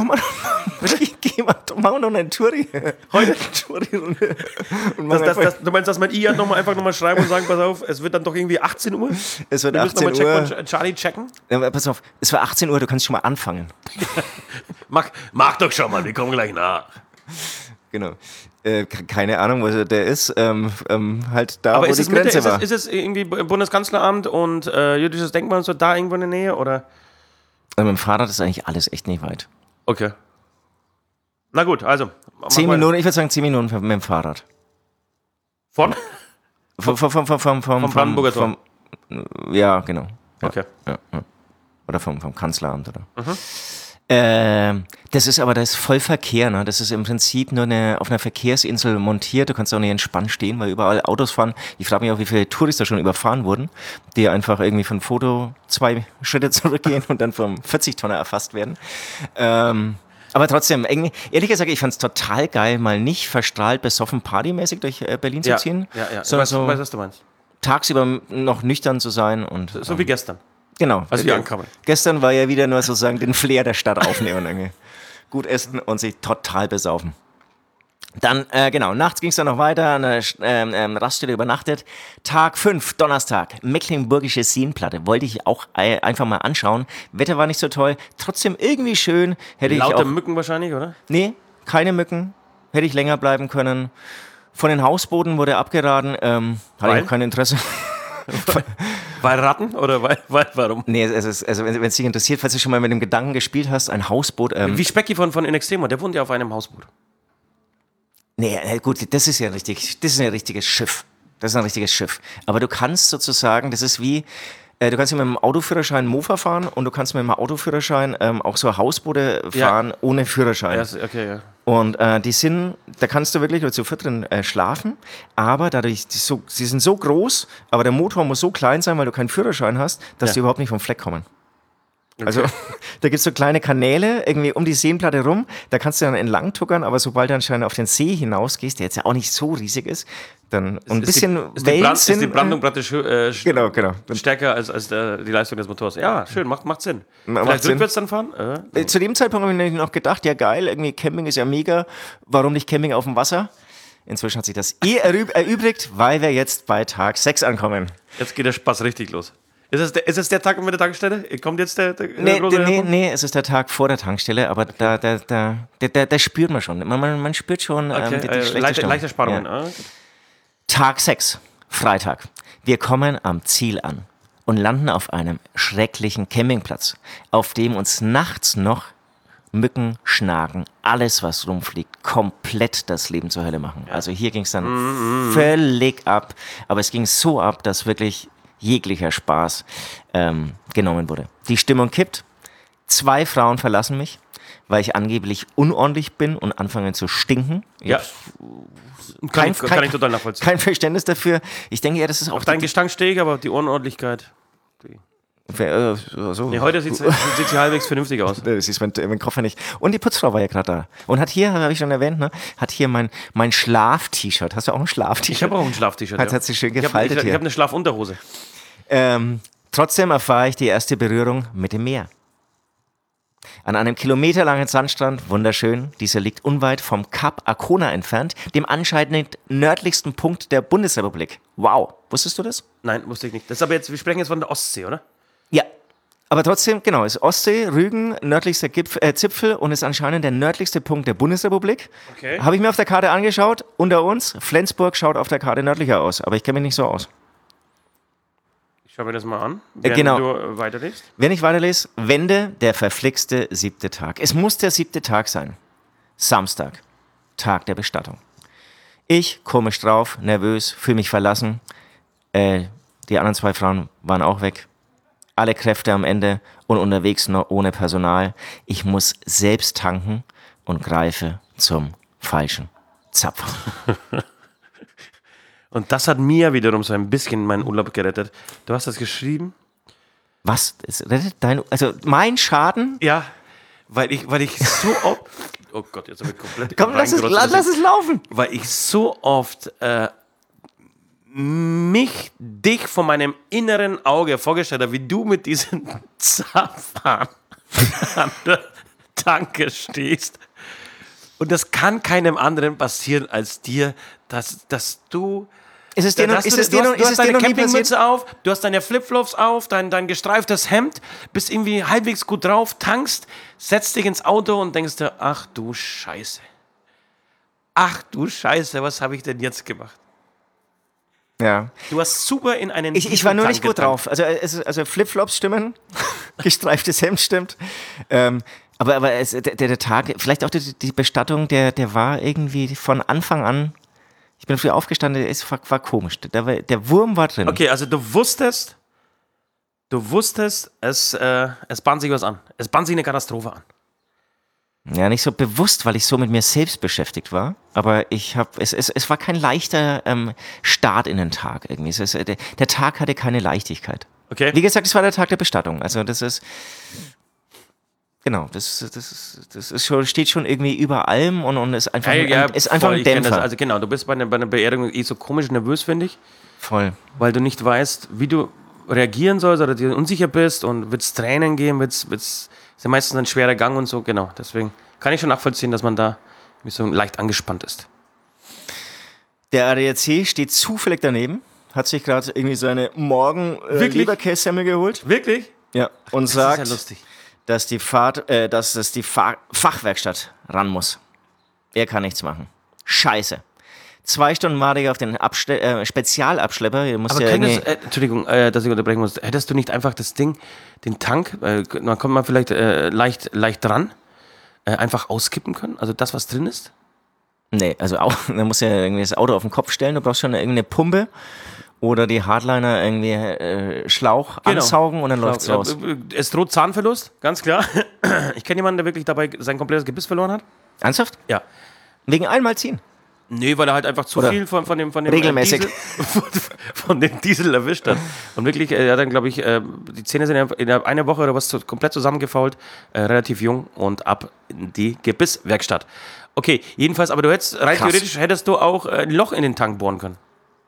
noch eine Touri. Heute eine Touri-Runde. Du meinst, dass mein I einfach nochmal schreiben und sagen, pass auf, es wird dann doch irgendwie 18 Uhr? Es wird 18 Uhr. Checkpoint Charlie checken? Ja, pass auf, es war 18 Uhr, du kannst schon mal anfangen. Mach doch schon mal, wir kommen gleich nach. Genau. Keine Ahnung, wo der ist. Halt da, aber wo die Grenze war. Ist es irgendwie Bundeskanzleramt und jüdisches Denkmal und so da irgendwo in der Nähe? Oder? Mit dem Fahrrad ist eigentlich alles echt nicht weit. Okay. Na gut, also. 10 Minuten, ich würde sagen 10 Minuten mit dem Fahrrad. Vom Brandenburger Tor? Ja, genau. Ja, okay. Ja. Oder vom Kanzleramt, oder? Das ist voll Verkehr, ne? Das ist im Prinzip nur auf einer Verkehrsinsel montiert. Du kannst auch nicht entspannt stehen, weil überall Autos fahren. Ich frage mich auch, wie viele Touristen schon überfahren wurden, die einfach irgendwie von Foto 2 Schritte zurückgehen und dann vom 40-Tonner erfasst werden. Aber trotzdem, ehrlich gesagt, ich fand es total geil, mal nicht verstrahlt, besoffen, partymäßig durch Berlin zu ziehen. Ja. Sondern was du meinst. Tagsüber noch nüchtern zu sein. Und so wie gestern. Genau. Als wir ankamen. Gestern war ja wieder nur sozusagen den Flair der Stadt aufnehmen. Gut essen und sich total besaufen. Dann, nachts ging es dann noch weiter, an der Raststätte übernachtet. Tag 5, Donnerstag, Mecklenburgische Seenplatte. Wollte ich auch einfach mal anschauen. Wetter war nicht so toll, trotzdem irgendwie schön. Laute Mücken wahrscheinlich, oder? Nee, keine Mücken. Hätte ich länger bleiben können. Von den Hausbooten wurde abgeraten. Hatte ich auch kein Interesse. Weil Ratten oder warum? Nee, wenn es dich interessiert, falls du schon mal mit dem Gedanken gespielt hast, ein Hausboot. Wie Specky von In Extremo, der wohnt ja auf einem Hausboot. Nee, gut, das ist ein richtiges Schiff. Das ist ein richtiges Schiff. Aber du kannst sozusagen, das ist wie, du kannst mit dem Autoführerschein Mofa fahren und du kannst mit dem Autoführerschein auch so Hausboote fahren ohne Führerschein. Ja, okay, ja. Und da kannst du wirklich zu viert drin schlafen, aber dadurch, sie sind so groß, aber der Motor muss so klein sein, weil du keinen Führerschein hast, dass die überhaupt nicht vom Fleck kommen. Okay. Also da gibt es so kleine Kanäle irgendwie um die Seenplatte rum, da kannst du dann entlang tuckern, aber sobald du anscheinend auf den See hinausgehst, der jetzt ja auch nicht so riesig ist, dann und ein bisschen Wellen sind... Ist die Brandung praktisch genau. stärker als die Leistung des Motors. Ja, schön, macht Sinn. Vielleicht rückwärts dann fahren? Zu dem Zeitpunkt habe ich noch gedacht, ja geil, irgendwie Camping ist ja mega, warum nicht Camping auf dem Wasser? Inzwischen hat sich das erübrigt, weil wir jetzt bei Tag 6 ankommen. Jetzt geht der Spaß richtig los. Ist es der Tag mit der Tankstelle? Kommt jetzt der Nee, es ist der Tag vor der Tankstelle, aber da spürt man schon. Man spürt schon die schlechte Stimmung. Leichte Spannungen. Ja. Tag 6, Freitag. Wir kommen am Ziel an und landen auf einem schrecklichen Campingplatz, auf dem uns nachts noch Mücken, Schnaken, alles was rumfliegt, komplett das Leben zur Hölle machen. Ja. Also hier ging es dann völlig ab, aber es ging so ab, dass wirklich jeglicher Spaß genommen wurde. Die Stimmung kippt. 2 Frauen verlassen mich, weil ich angeblich unordentlich bin und anfange zu stinken. Ja. Kann ich total nachvollziehen. Kein Verständnis dafür. Ich denke ja, das ist auch... Auf deinen Gestank stehe ich, aber die Unordentlichkeit... So. Nee, heute sieht sie halbwegs vernünftig aus. Das siehst mein Koffer nicht. Und die Putzfrau war ja gerade da. Und hat hier, habe ich schon erwähnt, hat hier mein Schlaf-T-Shirt. Hast du auch ein Schlaf-T-Shirt? Ich habe auch ein Schlaf-T-Shirt. Hat sie schön gefaltet hier. Ich habe eine Schlafunterhose. Trotzdem erfahre ich die erste Berührung mit dem Meer. An einem kilometerlangen Sandstrand, wunderschön. Dieser liegt unweit vom Kap Arkona entfernt, dem anscheinend nördlichsten Punkt der Bundesrepublik. Wow, wusstest du das? Nein, wusste ich nicht. Das ist aber jetzt, wir sprechen jetzt von der Ostsee, oder? Ja, aber trotzdem, genau, ist Ostsee, Rügen, nördlichster Zipfel und ist anscheinend der nördlichste Punkt der Bundesrepublik. Okay. Habe ich mir auf der Karte angeschaut, unter uns, Flensburg schaut auf der Karte nördlicher aus, aber ich kenne mich nicht so aus. Ich schaue mir das mal an, während du weiterliest. Wenn ich weiterlese, Wende, der verflixte 7. Tag. Es muss der 7. Tag sein. Samstag, Tag der Bestattung. Ich, komisch drauf, nervös, fühle mich verlassen. Die anderen 2 Frauen waren auch weg. Alle Kräfte am Ende und unterwegs noch ohne Personal. Ich muss selbst tanken und greife zum falschen Zapfer. Und das hat mir wiederum so ein bisschen meinen Urlaub gerettet. Du hast das geschrieben. Was? Es rettet also mein Schaden? Ja, weil ich so oft... Oh Gott, jetzt habe ich komplett... Komm, lass es laufen. Weil ich so oft dich vor meinem inneren Auge vorgestellt habe, wie du mit diesem Zapfhahn an der Tanke stehst. Und das kann keinem anderen passieren als dir, dass du... Du hast deine Campingmütze auf, du hast deine Flipflops auf, dein gestreiftes Hemd, bist irgendwie halbwegs gut drauf, tankst, setzt dich ins Auto und denkst dir, ach du Scheiße, was habe ich denn jetzt gemacht? Ja. Du hast super in einen Ich war nur nicht gut getankt. drauf. Also Flipflops stimmen, gestreiftes Hemd stimmt. Aber der Tag, vielleicht auch die Bestattung, der war irgendwie von Anfang an. Ich bin früh aufgestanden, es war komisch. Der Wurm war drin. Okay, also du wusstest, es bahnt sich was an. Es bahnt sich eine Katastrophe an. Ja, nicht so bewusst, weil ich so mit mir selbst beschäftigt war. Aber es war kein leichter Start in den Tag irgendwie. Der Tag hatte keine Leichtigkeit. Okay. Wie gesagt, es war der Tag der Bestattung. Also das ist... Genau, das steht schon irgendwie über allem und ist einfach, ist einfach ein Dämpfer. Also genau, du bist bei einer Beerdigung so komisch nervös, finde ich. Voll. Weil du nicht weißt, wie du reagieren sollst oder dir unsicher bist und wird es Tränen geben, ist ja meistens ein schwerer Gang und so, genau. Deswegen kann ich schon nachvollziehen, dass man da so leicht angespannt ist. Der ADAC steht zufällig daneben, hat sich gerade irgendwie seine Leberkässemmel geholt. Wirklich? Ja. Und sagt... Das ist ja lustig. Dass die Fachwerkstatt ran muss. Er kann nichts machen. Scheiße. 2 Stunden warte ich auf den Spezialabschlepper. Aber Entschuldigung, dass ich unterbrechen muss. Hättest du nicht einfach das Ding, den Tank, dann kommt man vielleicht leicht dran, einfach auskippen können? Also das, was drin ist? Nee, also auch, man muss ja irgendwie das Auto auf den Kopf stellen. Du brauchst schon irgendeine Pumpe. Oder die Hardliner irgendwie Schlauch ansaugen und dann läuft's raus. Es droht Zahnverlust, ganz klar. Ich kenne jemanden, der wirklich dabei sein komplettes Gebiss verloren hat. Ernsthaft? Ja. Wegen einmal ziehen? Nee, weil er halt einfach zu viel von dem regelmäßig Diesel, von dem Diesel erwischt hat. Und wirklich, er hat dann, glaube ich, die Zähne sind in einer Woche oder was komplett zusammengefault, relativ jung und ab in die Gebisswerkstatt. Okay, jedenfalls, aber du hättest, rein theoretisch hättest du auch ein Loch in den Tank bohren können.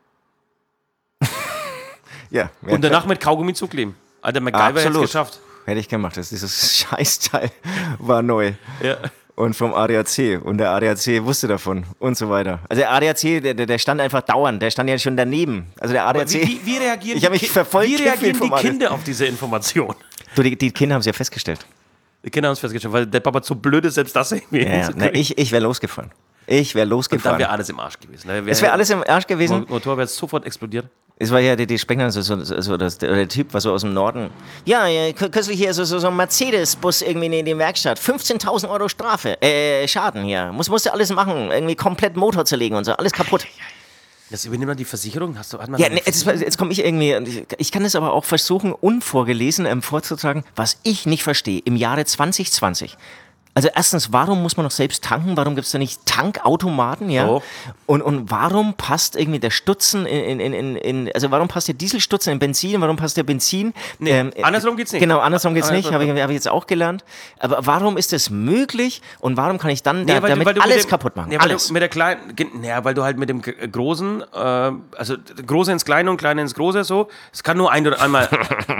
Ja. Und danach mit Kaugummi zukleben. Alter, MacGyver hätte es geschafft. Hätte ich gemacht. Dieses Scheißteil war neu. Ja. Und vom ADAC. Und der ADAC wusste davon. Und so weiter. Also der ADAC, der stand einfach dauernd. Der stand ja schon daneben. Also der ADAC... Wie reagieren die Kinder auf diese Information? Du, die Kinder haben es ja festgestellt. Die Kinder haben es festgestellt, weil der Papa zu blöd ist, selbst das irgendwie hinzukriegen. Ich wäre losgefahren. Und dann wäre alles im Arsch gewesen. Ne? Es wäre alles im Arsch gewesen. Motor wäre sofort explodiert. Es war ja die Sprechner, der Typ war so aus dem Norden. Ja, kürzlich hier so ein Mercedes-Bus irgendwie in die Werkstatt. 15.000 Euro Strafe, Schaden hier. Musste alles machen, irgendwie komplett Motor zerlegen und so, alles kaputt. Das übernimmt dann die Versicherung? Jetzt komme ich irgendwie, ich kann das aber auch versuchen, unvorgelesen vorzutragen, was ich nicht verstehe, im Jahre 2020. Also erstens, warum muss man noch selbst tanken? Warum gibt es da nicht Tankautomaten? Ja? Oh. Und warum passt irgendwie der Stutzen also warum passt der Dieselstutzen in Benzin? Warum passt der Benzin? Nee, andersrum geht's nicht. Genau, andersrum geht's nicht, habe ich jetzt auch gelernt. Aber warum ist das möglich und warum kann ich dann damit alles kaputt machen? Ja, alles. Weil du halt mit dem Großen, also Große ins Kleine und Kleine ins Große so, es kann nur einmal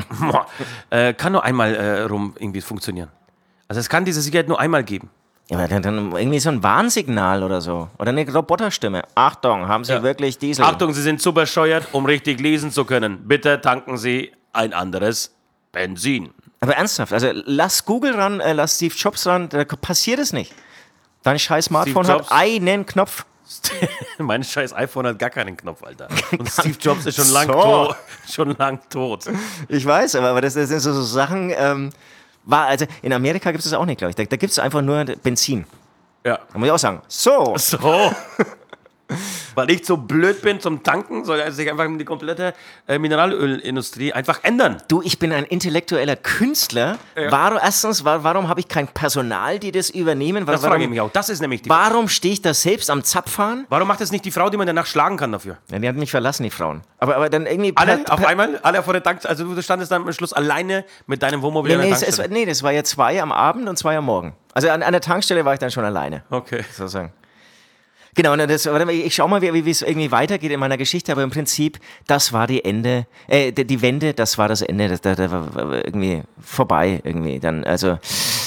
rum irgendwie funktionieren. Also es kann diese Sicherheit nur einmal geben. Ja, aber dann irgendwie so ein Warnsignal oder so. Oder eine Roboterstimme. Achtung, haben Sie wirklich Diesel? Achtung, Sie sind zu bescheuert, um richtig lesen zu können. Bitte tanken Sie ein anderes Benzin. Aber ernsthaft, also lass Google ran, lass Steve Jobs ran, da passiert es nicht. Dein scheiß Smartphone hat einen Knopf. Mein scheiß iPhone hat gar keinen Knopf, Alter. Und Steve Jobs ist schon lang tot. Ich weiß, aber das sind so Sachen... Also in Amerika gibt es das auch nicht, glaube ich. Da gibt es einfach nur Benzin. Ja. Da muss ich auch sagen, so. Weil ich so blöd bin zum Tanken, soll sich einfach die komplette Mineralölindustrie einfach ändern. Du, ich bin ein intellektueller Künstler. Ja. Warum habe ich kein Personal, die das übernehmen? Das frage ich mich auch. Das ist nämlich die Warum stehe ich da selbst am Zapfhahn? Warum macht das nicht die Frau, die man danach schlagen kann dafür? Ja, die hat mich verlassen, die Frauen. Aber dann irgendwie... Auf einmal? Alle vor der Tankstelle? Also du standest dann am Schluss alleine mit deinem Wohnmobil an der Tankstelle? Das war ja 2 am Abend und 2 am Morgen. Also an der Tankstelle war ich dann schon alleine. Okay. Sozusagen. Genau, und ich schau mal, wie es irgendwie weitergeht in meiner Geschichte, aber im Prinzip, das war die Wende, das war das Ende, das war irgendwie vorbei irgendwie dann, also,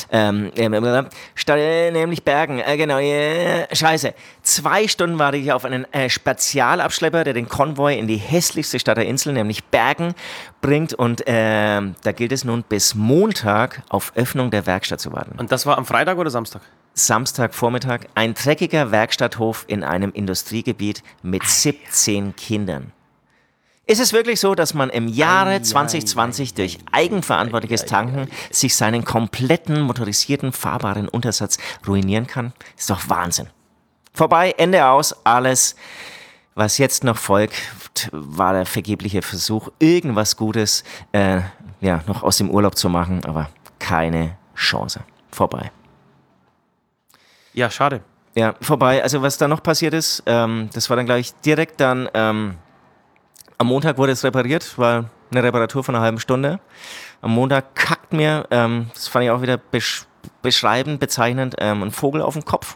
nämlich Bergen, genau, scheiße. 2 Stunden warte ich auf einen Spezialabschlepper, der den Konvoi in die hässlichste Stadt der Insel, nämlich Bergen, bringt und da gilt es nun bis Montag auf Öffnung der Werkstatt zu warten. Und das war am Freitag oder Samstag? Samstagvormittag, ein dreckiger Werkstatthof in einem Industriegebiet mit 17 Kindern. Ist es wirklich so, dass man im Jahre 2020 durch eigenverantwortliches Tanken sich seinen kompletten motorisierten fahrbaren Untersatz ruinieren kann? Ist doch Wahnsinn. Vorbei, Ende aus, alles. Was jetzt noch folgt, war der vergebliche Versuch, irgendwas Gutes noch aus dem Urlaub zu machen, aber keine Chance. Vorbei. Ja, schade. Ja, vorbei. Also was da noch passiert ist, das war dann gleich direkt dann, am Montag wurde es repariert, war eine Reparatur von einer halben Stunde. Am Montag kackt mir, das fand ich auch wieder beschreibend, bezeichnend, ein Vogel auf den Kopf.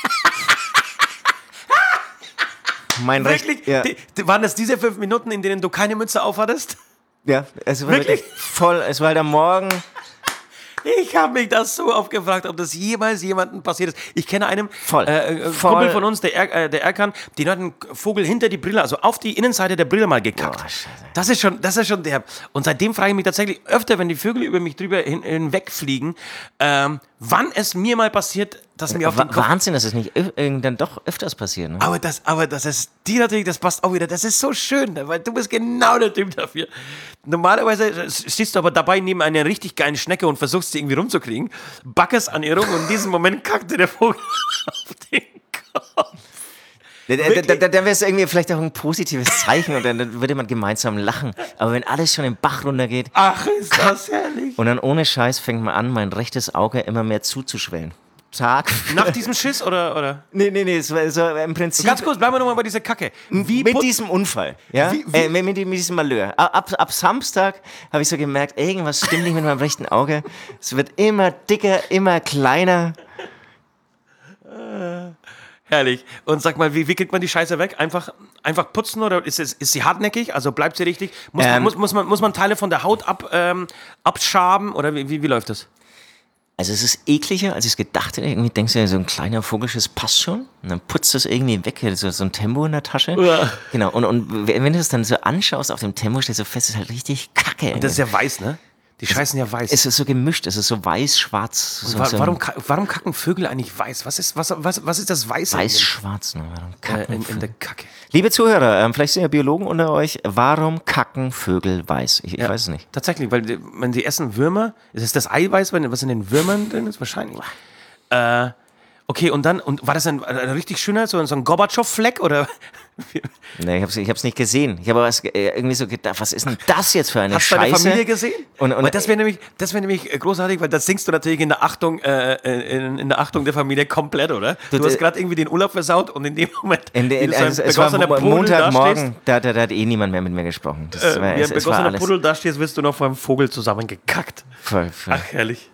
Wirklich? Ja. Waren das diese 5 Minuten, in denen du keine Mütze aufhattest? Ja, es war wirklich voll, es war halt am Morgen... Ich habe mich das so oft gefragt, ob das jemals jemandem passiert ist. Ich kenne einen Kumpel von uns, der Erkan, den hat ein Vogel hinter die Brille, also auf die Innenseite der Brille mal gekackt. Oh, das ist schon derb. Und seitdem frage ich mich tatsächlich öfter, wenn die Vögel über mich drüber hinwegfliegen, wann es mir mal passiert, dass mir auf den Kopf... Wahnsinn, dass es nicht dann doch öfters passiert. Ne? Aber das ist dir natürlich, das passt auch wieder. Das ist so schön, weil du bist genau der Typ dafür. Normalerweise stehst du aber dabei neben einer richtig geilen Schnecke und versuchst sie irgendwie rumzukriegen, backest an ihr rum und in diesem Moment kackte der Vogel auf den Kopf. Dann wäre es irgendwie vielleicht auch ein positives Zeichen und dann würde man gemeinsam lachen. Aber wenn alles schon im Bach runtergeht... Ach, ist das herrlich. Und dann ohne Scheiß fängt man an, mein rechtes Auge immer mehr zuzuschwellen. Tag. Nach diesem Schiss oder? Nee, es war so im Prinzip... Ganz kurz, bleiben wir nochmal bei dieser Kacke. Mit diesem Unfall, ja? Mit diesem Malheur. Ab Samstag habe ich so gemerkt, irgendwas stimmt nicht mit meinem rechten Auge. Es wird immer dicker, immer kleiner. Herrlich. Und sag mal, wie kriegt man die Scheiße weg? Einfach putzen oder ist sie hartnäckig? Also bleibt sie richtig? Muss man Teile von der Haut abschaben oder wie läuft das? Also es ist ekliger, als ich es gedacht hätte. Irgendwie denkst du, so ein kleiner Vogelschiss passt schon. Und dann putzt du es irgendwie weg, so ein Tempo in der Tasche. Uah. Genau, und wenn du es dann so anschaust auf dem Tempo, stellst du fest, es ist halt richtig kacke. Und das ist ja weiß, ne? Die scheißen ja weiß. Es ist so gemischt, es ist so weiß-schwarz. So, warum kacken Vögel eigentlich weiß? Was ist das Weiße? Weiß-schwarz, ne? Warum kacken in der Kacke. Liebe Zuhörer, vielleicht sind ja Biologen unter euch. Warum kacken Vögel weiß? Ich weiß es nicht. Tatsächlich, weil wenn sie essen Würmer, ist es das Eiweiß, was in den Würmern drin ist? Wahrscheinlich. Okay, und war das ein richtig schöner, so ein Gorbatschow-Fleck oder? Nee, ich hab's nicht gesehen. Ich habe aber irgendwie so gedacht, was ist denn das jetzt für eine Scheiße? Hast du deine Familie gesehen? Und das wäre nämlich großartig, weil das singst du natürlich in der Achtung, in der Achtung der Familie komplett, oder? Du hast gerade irgendwie den Urlaub versaut und in dem Moment, es war Montagmorgen, da hat niemand mehr mit mir gesprochen. Wie ein begossener Pudel da stehst, wirst du noch vor einem Vogel zusammengekackt. Voll. Ach, herrlich.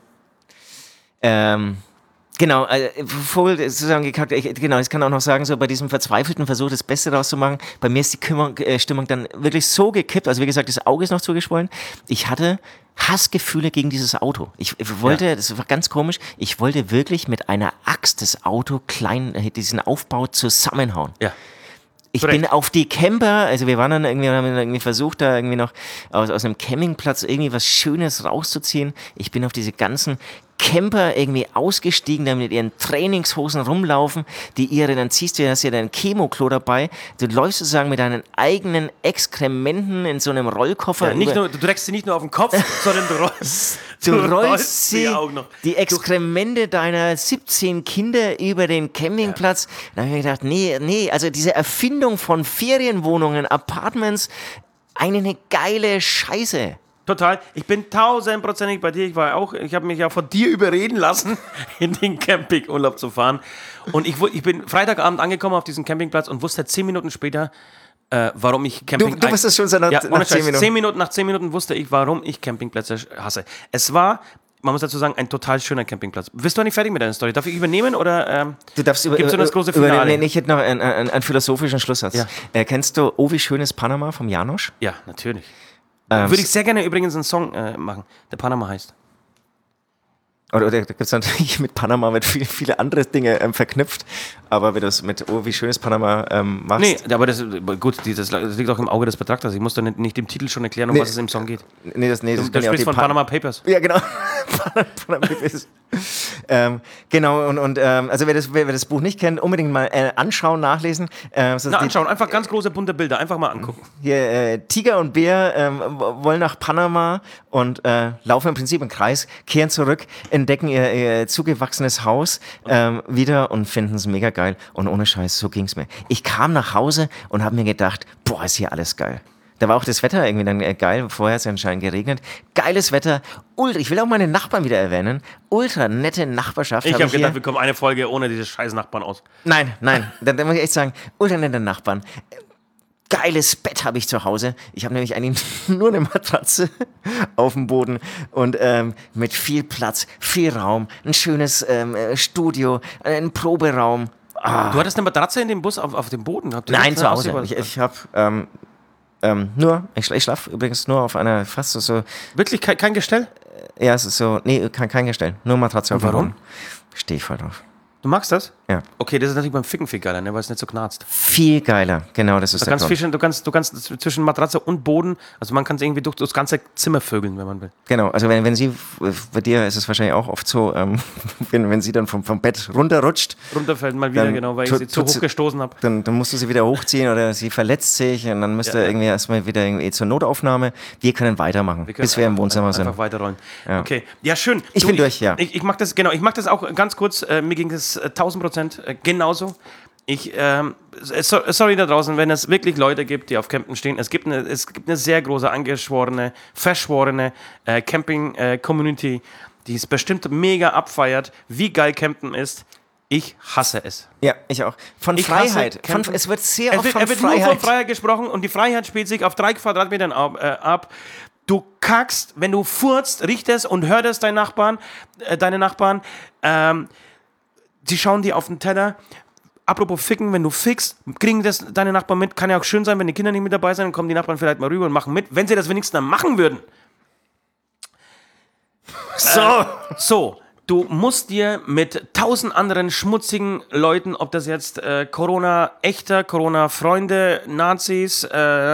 Genau, Vogel zusammengekackt. Genau, ich kann auch noch sagen, so bei diesem verzweifelten Versuch, das Beste daraus zu machen, bei mir ist die Stimmung dann wirklich so gekippt. Also wie gesagt, das Auge ist noch zugeschwollen. Ich hatte Hassgefühle gegen dieses Auto. Ich wollte, das war ganz komisch, ich wollte wirklich mit einer Axt das Auto diesen Aufbau zusammenhauen. Ja. Ich bin auf die Camper, also wir waren dann haben versucht, da irgendwie noch aus einem Campingplatz irgendwie was Schönes rauszuziehen. Ich bin auf diese ganzen Camper irgendwie ausgestiegen, da mit ihren Trainingshosen rumlaufen, dann ziehst du ja dein Chemoklo dabei, du läufst sozusagen mit deinen eigenen Exkrementen in so einem Rollkoffer. Ja, du trägst sie nicht nur auf den Kopf, sondern du rollst sie auch noch. Die Exkremente deiner 17 Kinder über den Campingplatz. Ja. Da habe ich mir gedacht, nee, also diese Erfindung von Ferienwohnungen, Apartments, eine geile Scheiße. Total. Ich bin 1000%ig bei dir. Ich habe mich ja von dir überreden lassen, in den Campingurlaub zu fahren. Und ich bin Freitagabend angekommen auf diesem Campingplatz und wusste 10 Minuten später, warum ich Camping... Du wusstest schon nach 10 Minuten. Nach 10 Minuten wusste ich, warum ich Campingplätze hasse. Es war... Man muss dazu sagen, ein total schöner Campingplatz. Bist du nicht fertig mit deiner Story? Darf ich übernehmen oder du darfst gibst du das große Finale? Ich hätte noch einen philosophischen Schlusssatz. Ja. Kennst du Oh, wie schön ist Panama vom Janosch? Ja, natürlich. Würde ich sehr gerne übrigens einen Song machen, der Panama heißt. Oder da gibt es natürlich mit Panama mit viele andere Dinge verknüpft. Aber wenn du es mit Oh, wie schön ist Panama machst. Nee, aber das liegt auch im Auge des Betrachters. Ich muss da nicht dem Titel schon erklären, um was es im Song geht. Das du sprichst von Panama Papers. Ja, genau. Panama Papers. Genau, und also wer das Buch nicht kennt, unbedingt mal anschauen, nachlesen. Anschauen, einfach ganz große bunte Bilder, einfach mal angucken. Hier, Tiger und Bär wollen nach Panama und laufen im Prinzip im Kreis, kehren zurück, entdecken ihr zugewachsenes Haus wieder und finden es mega geil. Und ohne Scheiß, so ging es mir. Ich kam nach Hause und habe mir gedacht, boah, ist hier alles geil. Da war auch das Wetter irgendwie dann geil. Vorher hat es anscheinend geregnet. Geiles Wetter. Ich will auch meine Nachbarn wieder erwähnen. Ultra nette Nachbarschaft. Ich habe gedacht, wir kommen eine Folge ohne diese scheiß Nachbarn aus. Nein. Da muss ich echt sagen, ultra nette Nachbarn. Geiles Bett habe ich zu Hause. Ich habe nämlich eigentlich nur eine Matratze auf dem Boden und mit viel Platz, viel Raum, ein schönes Studio, ein Proberaum. Du hattest eine Matratze in dem Bus auf dem Boden? Nein, zu Hause. Ich habe ich schlafe übrigens nur auf einer fast so... Wirklich kein Gestell? Ja, es ist so, nee, kein Gestell. Nur Matratze auf dem Boden. Stehe ich voll drauf. Du magst das? Ja. Okay, das ist natürlich beim Ficken viel geiler, ne, weil es nicht so knarzt. Viel geiler, genau, das ist der Grund. Du kannst zwischen Matratze und Boden, also man kann es irgendwie durch das ganze Zimmer vögeln, wenn man will. Genau, also wenn sie, bei dir ist es wahrscheinlich auch oft so, wenn sie dann vom Bett runterrutscht. Runterfällt mal wieder, genau, weil ich sie zu hoch gestoßen habe. Dann musst du sie wieder hochziehen oder sie verletzt sich und dann müsst ihr irgendwie erstmal wieder irgendwie zur Notaufnahme. Wir können weitermachen, bis wir im Wohnzimmer sind. Einfach weiterrollen. Ja. Okay, ja schön. Ich bin durch, ja. Ich mag das, ich mag das auch ganz kurz, mir ging das 1000% genauso. Sorry da draußen, wenn es wirklich Leute gibt, die auf Campen stehen. Es gibt eine sehr große, verschworene Camping-Community, die es bestimmt mega abfeiert, wie geil Campen ist. Ich hasse es. Ja, ich auch. Von Freiheit. Es wird sehr oft von Freiheit. Nur von Freiheit gesprochen und die Freiheit spielt sich auf 3 Quadratmetern ab. Du kackst, wenn du furzt, riecht es und hört es deine Nachbarn. Sie schauen dir auf den Teller. Apropos Ficken, wenn du fickst, kriegen das deine Nachbarn mit. Kann ja auch schön sein, wenn die Kinder nicht mit dabei sind, dann kommen die Nachbarn vielleicht mal rüber und machen mit. Wenn sie das wenigstens dann machen würden. So, du musst dir mit 1000 anderen schmutzigen Leuten, ob das jetzt Corona-Echter, Corona-Freunde, Nazis,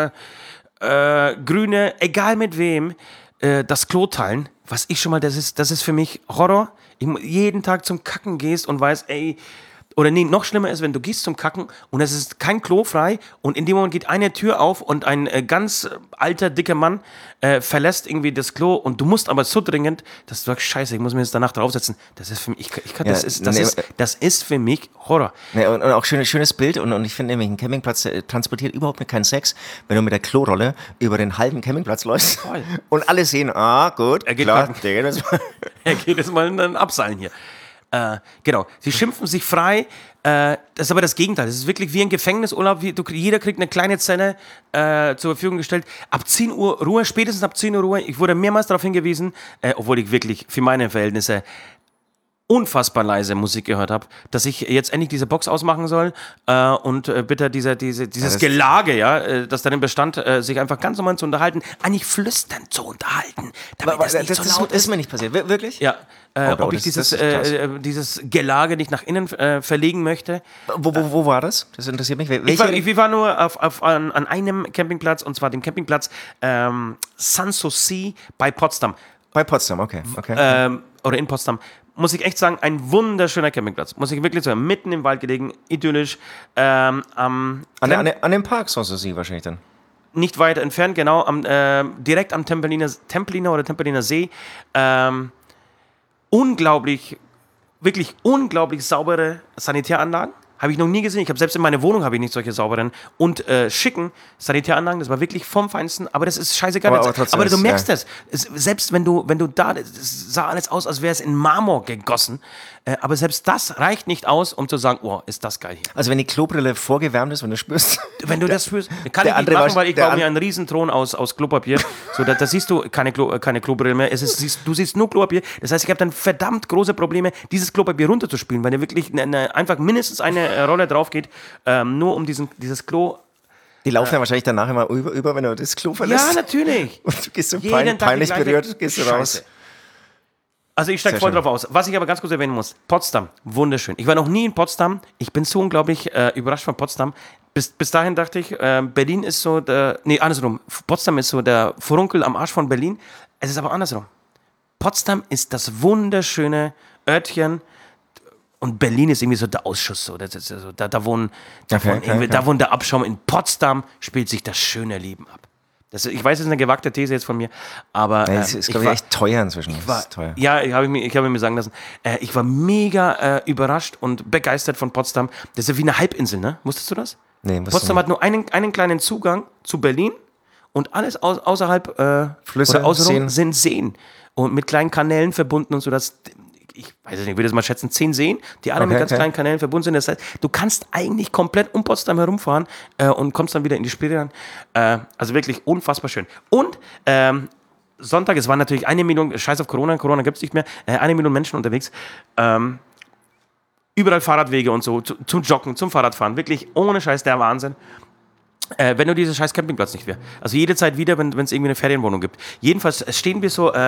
Grüne, egal mit wem, das Klo teilen. Was ich schon mal, das ist für mich Horror. Jeden Tag zum Kacken gehst und weißt, oder nee, noch schlimmer ist, wenn du gehst zum Kacken und es ist kein Klo frei und in dem Moment geht eine Tür auf und ein ganz alter, dicker Mann verlässt irgendwie das Klo und du musst aber so dringend, dass du sagst, scheiße, ich muss mir jetzt danach draufsetzen. Das ist für mich, das ist für mich Horror. Ja, und auch schönes Bild und ich finde nämlich, ein Campingplatz transportiert überhaupt keinen Sex, wenn du mit der Klorolle über den halben Campingplatz läufst. Voll. Und alle sehen, gut, er geht jetzt mal in den Abseilen hier. Genau, sie schimpfen sich frei. Das ist aber das Gegenteil. Das ist wirklich wie ein Gefängnisurlaub. Jeder kriegt eine kleine Zelle zur Verfügung gestellt. Ab 10 Uhr Ruhe, spätestens ab 10 Uhr Ruhe. Ich wurde mehrmals darauf hingewiesen, obwohl ich wirklich für meine Verhältnisse unfassbar leise Musik gehört habe, dass ich jetzt endlich diese Box ausmachen soll und bitte dieses Gelage, das darin bestand, sich einfach ganz normal zu unterhalten, eigentlich flüsternd zu unterhalten, damit das nicht so laut ist. Das ist mir nicht passiert, wirklich? Ja, ob ich dieses Gelage nicht nach innen verlegen möchte. Wo war das? Das interessiert mich. Wir waren nur an einem Campingplatz, und zwar dem Campingplatz Sanssouci bei Potsdam. Bei Potsdam, okay. Oder in Potsdam. Muss ich echt sagen, ein wunderschöner Campingplatz. Muss ich wirklich sagen, mitten im Wald gelegen, idyllisch. An dem Park sonst Sie wahrscheinlich dann. Nicht weit entfernt, genau, direkt am Templiner See. Wirklich unglaublich saubere Sanitäranlagen. Habe ich noch nie gesehen. Ich habe selbst in meiner Wohnung nicht solche sauberen und schicken Sanitäranlagen. Das war wirklich vom Feinsten. Aber das ist scheißegal. Aber du merkst das. Selbst wenn du da, das sah alles aus, als wäre es in Marmor gegossen. Aber selbst das reicht nicht aus, um zu sagen, oh, ist das geil hier. Also wenn die Klobrille vorgewärmt ist, wenn du spürst. Wenn du das spürst, kann ich nicht machen, weil ich baue mir einen Riesenthron aus Klopapier. So, da siehst du keine Klobrille mehr. Du siehst nur Klopapier. Das heißt, ich habe dann verdammt große Probleme, dieses Klopapier runterzuspülen, weil da wirklich einfach mindestens eine Rolle drauf geht, nur um dieses Klo. Die laufen ja wahrscheinlich danach immer über, wenn du das Klo verlässt. Ja, natürlich. Und du gehst so peinlich berührt, gehst du raus. Also ich steige voll drauf aus. Was ich aber ganz kurz erwähnen muss, Potsdam, wunderschön. Ich war noch nie in Potsdam. Ich bin so unglaublich überrascht von Potsdam. Bis dahin dachte ich, Berlin ist so andersrum. Potsdam ist so der Furunkel am Arsch von Berlin. Es ist aber andersrum. Potsdam ist das wunderschöne Örtchen und Berlin ist irgendwie so der Ausschuss. So. Das ist so, da wohnt der Abschaum. In Potsdam spielt sich das schöne Leben ab. Ich weiß, das ist eine gewagte These jetzt von mir, aber es ist, glaube ich, echt teuer inzwischen. Teuer. Ja, ich habe mir sagen lassen. Ich war mega überrascht und begeistert von Potsdam. Das ist ja wie eine Halbinsel, ne? Wusstest du das? Nee, Potsdam hat nur einen kleinen Zugang zu Berlin und alles außerhalb Flüsse, oder außenrum sind Seen und mit kleinen Kanälen verbunden und so. Ich weiß nicht, ich würde es mal schätzen, 10 Seen, die alle mit ganz kleinen Kanälen verbunden sind. Das heißt, du kannst eigentlich komplett um Potsdam herumfahren und kommst dann wieder in die Spree rein. Also wirklich unfassbar schön. Und Sonntag, es waren natürlich 1 Million, scheiß auf Corona gibt es nicht mehr, 1 Million Menschen unterwegs. Überall Fahrradwege und so, zum Joggen, zum Fahrradfahren. Wirklich ohne Scheiß der Wahnsinn. Wenn nur dieser scheiß Campingplatz nicht wäre. Also jede Zeit wieder, wenn es irgendwie eine Ferienwohnung gibt. Jedenfalls stehen wir so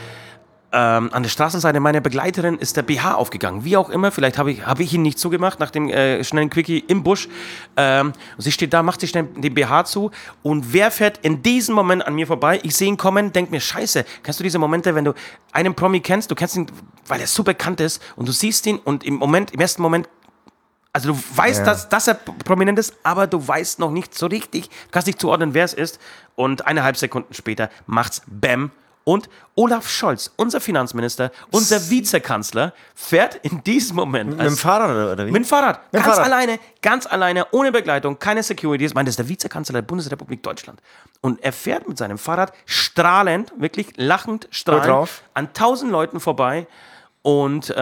an der Straßenseite meiner Begleiterin ist der BH aufgegangen. Wie auch immer, vielleicht habe ich ihn nicht zugemacht nach dem schnellen Quickie im Busch. Und sie steht da, macht sich schnell den BH zu. Und wer fährt in diesem Moment an mir vorbei? Ich sehe ihn kommen, denke mir, scheiße, kennst du diese Momente, wenn du einen Promi kennst, du kennst ihn, weil er so bekannt ist und du siehst ihn und im ersten Moment, also du weißt, dass er prominent ist, aber du weißt noch nicht so richtig, du kannst nicht zuordnen, wer es ist. Und 1,5 Sekunden später macht's Bäm. Und Olaf Scholz, unser Finanzminister, unser Vizekanzler, fährt in diesem Moment. Mit dem Fahrrad oder wie? Mit dem Fahrrad. Ganz alleine, ohne Begleitung, keine Security. Ich meine, das ist der Vizekanzler der Bundesrepublik Deutschland. Und er fährt mit seinem Fahrrad strahlend, wirklich lachend strahlend, an 1000 Leuten vorbei. Und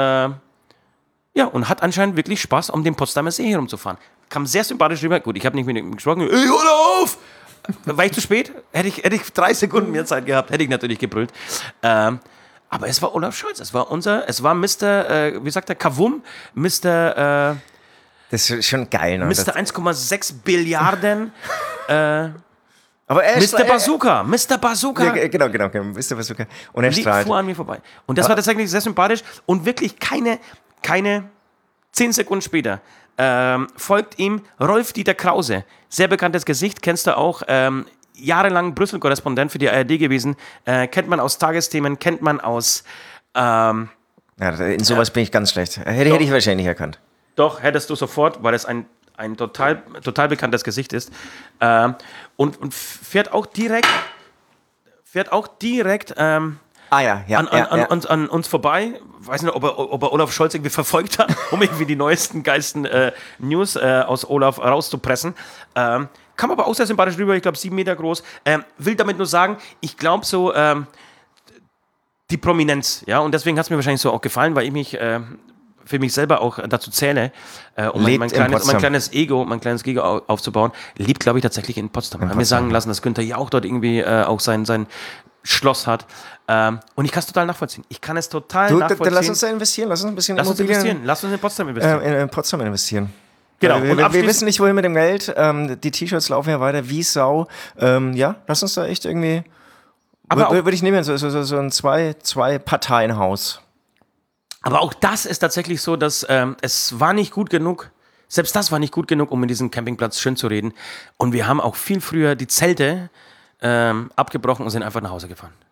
und hat anscheinend wirklich Spaß, um den Potsdamer See herumzufahren. Kam sehr sympathisch rüber. Gut, ich habe nicht mit ihm gesprochen. Ey, Olaf! War ich zu spät? Hätte ich 3 Sekunden mehr Zeit gehabt, hätte ich natürlich gebrüllt. Aber es war Olaf Scholz, es war Mr., wie sagt er, Kavum, Mr. Das ist schon geil, ne? Mr. 1,6 Billiarden, aber Mr. Bazooka. Ja, genau, Mr. Bazooka. Und er strahlt. Fuhr an mir vorbei. Und das war tatsächlich sehr sympathisch und wirklich keine 10 Sekunden später folgt ihm Rolf-Dieter Krause. Sehr bekanntes Gesicht, kennst du auch. Jahrelang Brüssel-Korrespondent für die ARD gewesen. Kennt man aus Tagesthemen, kennt man aus... in sowas bin ich ganz schlecht. Hätte ich wahrscheinlich nicht erkannt. Doch, hättest du sofort, weil es ein total bekanntes Gesicht ist. Und fährt auch direkt... An uns vorbei. Weiß nicht, ob er Olaf Scholz irgendwie verfolgt hat, um irgendwie die neuesten geilsten News aus Olaf rauszupressen. Kam aber auch sehr sympathisch rüber, ich glaube 7 Meter groß. Will damit nur sagen, ich glaube so die Prominenz, ja, und deswegen hat es mir wahrscheinlich so auch gefallen, weil ich mich für mich selber auch dazu zähle, um mein kleines Ego aufzubauen, lebt, glaube ich, tatsächlich in Potsdam. Ich habe mir sagen lassen, dass Günther Jauch dort irgendwie auch sein Schloss hat. Und ich kann es total nachvollziehen. Dann lass uns da investieren. Lass uns ein bisschen Immobilien. Lass uns in Potsdam investieren. In Potsdam investieren. Genau. Wir wissen nicht, wohin mit dem Geld. Die T-Shirts laufen ja weiter wie Sau. Lass uns da echt irgendwie... Aber würde ich nehmen, so ein Zwei-Parteien-Haus. Aber auch das ist tatsächlich so, dass es war nicht gut genug. Selbst das war nicht gut genug, um in diesem Campingplatz schön zu reden. Und wir haben auch viel früher die Zelte abgebrochen und sind einfach nach Hause gefahren.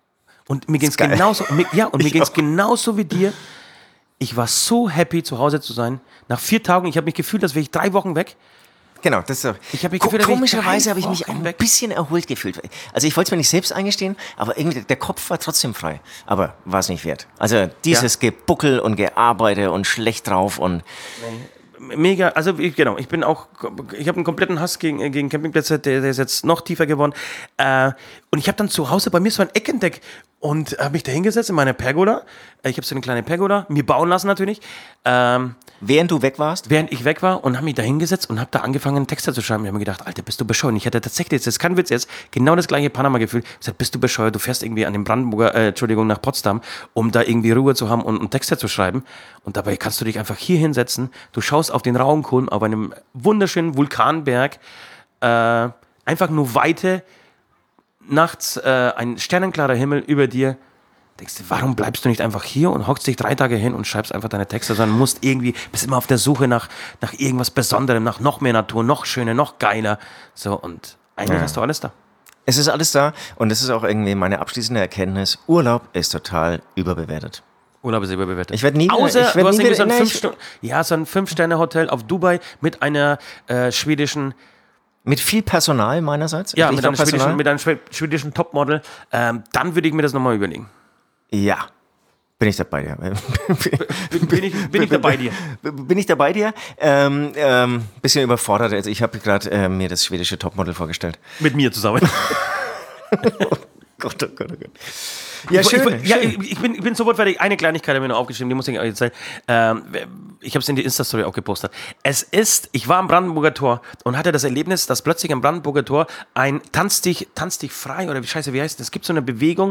Und mir ging es genauso, genauso wie dir. Ich war so happy, zu Hause zu sein. Nach 4 Tagen, ich habe mich gefühlt, als wäre ich 3 Wochen weg. Genau, das ist so. Ich habe mich gefühlt, komischerweise habe ich mich ein bisschen erholt gefühlt. Also ich wollte es mir nicht selbst eingestehen, aber irgendwie der Kopf war trotzdem frei. Aber war es nicht wert. Also dieses Gebuckel und Gearbeitet und schlecht drauf und... Mega, also ich habe einen kompletten Hass gegen Campingplätze, der ist jetzt noch tiefer geworden. Und ich habe dann zu Hause bei mir so ein Eckendeck und habe mich da hingesetzt in meine Pergola. Ich habe so eine kleine Pergola, mir bauen lassen natürlich. Während du weg warst? Während ich weg war und habe mich da hingesetzt und habe da angefangen, einen Text zu schreiben. Ich habe mir gedacht, Alter, bist du bescheuert? Ich hatte tatsächlich, das ist kein Witz jetzt, genau das gleiche Panama-Gefühl. Ich gesagt, bist du bescheuert? Du fährst irgendwie an den nach Potsdam, um da irgendwie Ruhe zu haben und Texte zu schreiben. Und dabei kannst du dich einfach hier hinsetzen. Du schaust auf den Rauenkulm, auf einem wunderschönen Vulkanberg. Einfach nur Weite, nachts ein sternenklarer Himmel über dir. Denkst du, warum bleibst du nicht einfach hier und hockst dich 3 Tage hin und schreibst einfach deine Texte, sondern bist immer auf der Suche nach irgendwas Besonderem, nach noch mehr Natur, noch schöner, noch geiler. So, und eigentlich hast du alles da. Es ist alles da und das ist auch irgendwie meine abschließende Erkenntnis. Urlaub ist total überbewertet. Urlaub ist überbewertet. Ich werde nie Außer du hast irgendwie so ein 5-Sterne-Hotel auf Dubai mit einer schwedischen... Mit viel Personal meinerseits? Ja, mit einem schwedischen Topmodel. Dann würde ich mir das nochmal überlegen. Ja, bin ich da bei dir. Bin ich da bei dir? Bin ich da bei dir? Bisschen überfordert. Also ich habe gerade mir das schwedische Topmodel vorgestellt. Mit mir zusammen. Oh Gott, oh Gott, oh Gott. Ja, schön. Ich bin sofort fertig. Eine Kleinigkeit habe ich noch aufgeschrieben, die muss ich euch erzählen. Ich habe es in die Insta-Story auch gepostet. Ich war am Brandenburger Tor und hatte das Erlebnis, dass plötzlich am Brandenburger Tor ein Tanz dich frei oder wie heißt das? Es gibt so eine Bewegung,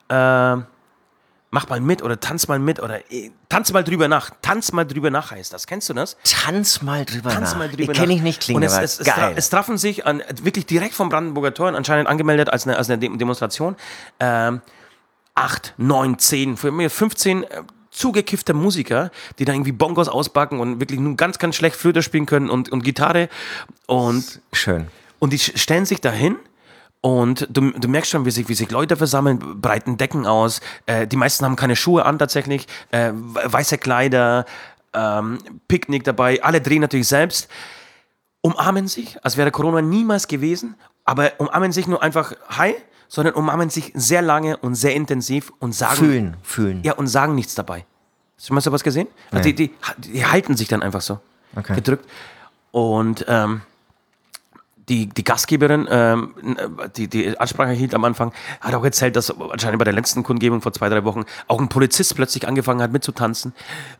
mach mal mit oder tanz mal mit oder tanz mal drüber nach. Tanz mal drüber nach heißt das. Kennst du das? Tanz mal drüber nach. Kenne ich nicht, klingt aber geil. Es trafen sich wirklich direkt vom Brandenburger Tor, anscheinend angemeldet als eine Demonstration, 8, 9, 10, für mir 15 zugekiffte Musiker, die da irgendwie Bongos auspacken und wirklich nur ganz, ganz schlecht Flöte spielen können und Gitarre. Und schön. Und die stellen sich da hin. Und du merkst schon, wie sich Leute versammeln, breiten Decken aus. Die meisten haben keine Schuhe an tatsächlich, weiße Kleider, Picknick dabei. Alle drehen natürlich selbst, umarmen sich, als wäre Corona niemals gewesen, aber umarmen sich nur einfach hi, sondern umarmen sich sehr lange und sehr intensiv und sagen... Fühlen. Ja, und sagen nichts dabei. Hast du mal sowas gesehen? Also die halten sich dann einfach so gedrückt. Und... Die Gastgeberin, die Ansprache hielt am Anfang, hat auch erzählt, dass anscheinend bei der letzten Kundgebung vor 2-3 Wochen auch ein Polizist plötzlich angefangen hat mitzutanzen.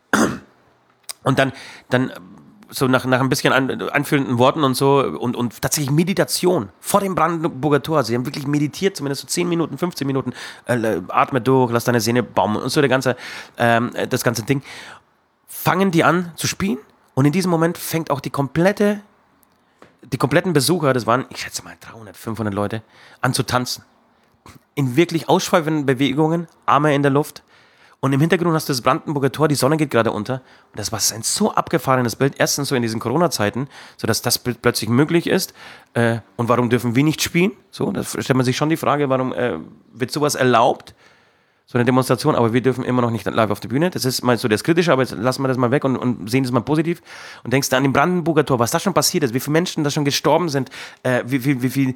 Und dann so nach ein bisschen anführenden Worten und so und tatsächlich Meditation vor dem Brandenburger Tor. Sie haben wirklich meditiert, zumindest so 10 Minuten, 15 Minuten. Atme durch, lass deine Sehne baumeln und so das ganze Ding. Fangen die an zu spielen und in diesem Moment fängt auch die kompletten Besucher, das waren, ich schätze mal 300, 500 Leute, an zu tanzen. In wirklich ausschweifenden Bewegungen, Arme in der Luft. Und im Hintergrund hast du das Brandenburger Tor, die Sonne geht gerade unter. Und das war ein so abgefahrenes Bild, erstens so in diesen Corona-Zeiten, sodass das plötzlich möglich ist. Und warum dürfen wir nicht spielen? So, da stellt man sich schon die Frage, warum wird sowas erlaubt? So eine Demonstration, aber wir dürfen immer noch nicht live auf der Bühne. Das ist mal so das Kritische, aber jetzt lassen wir das mal weg und sehen das mal positiv. Und denkst du an den Brandenburger Tor, was da schon passiert ist, wie viele Menschen da schon gestorben sind, wie viel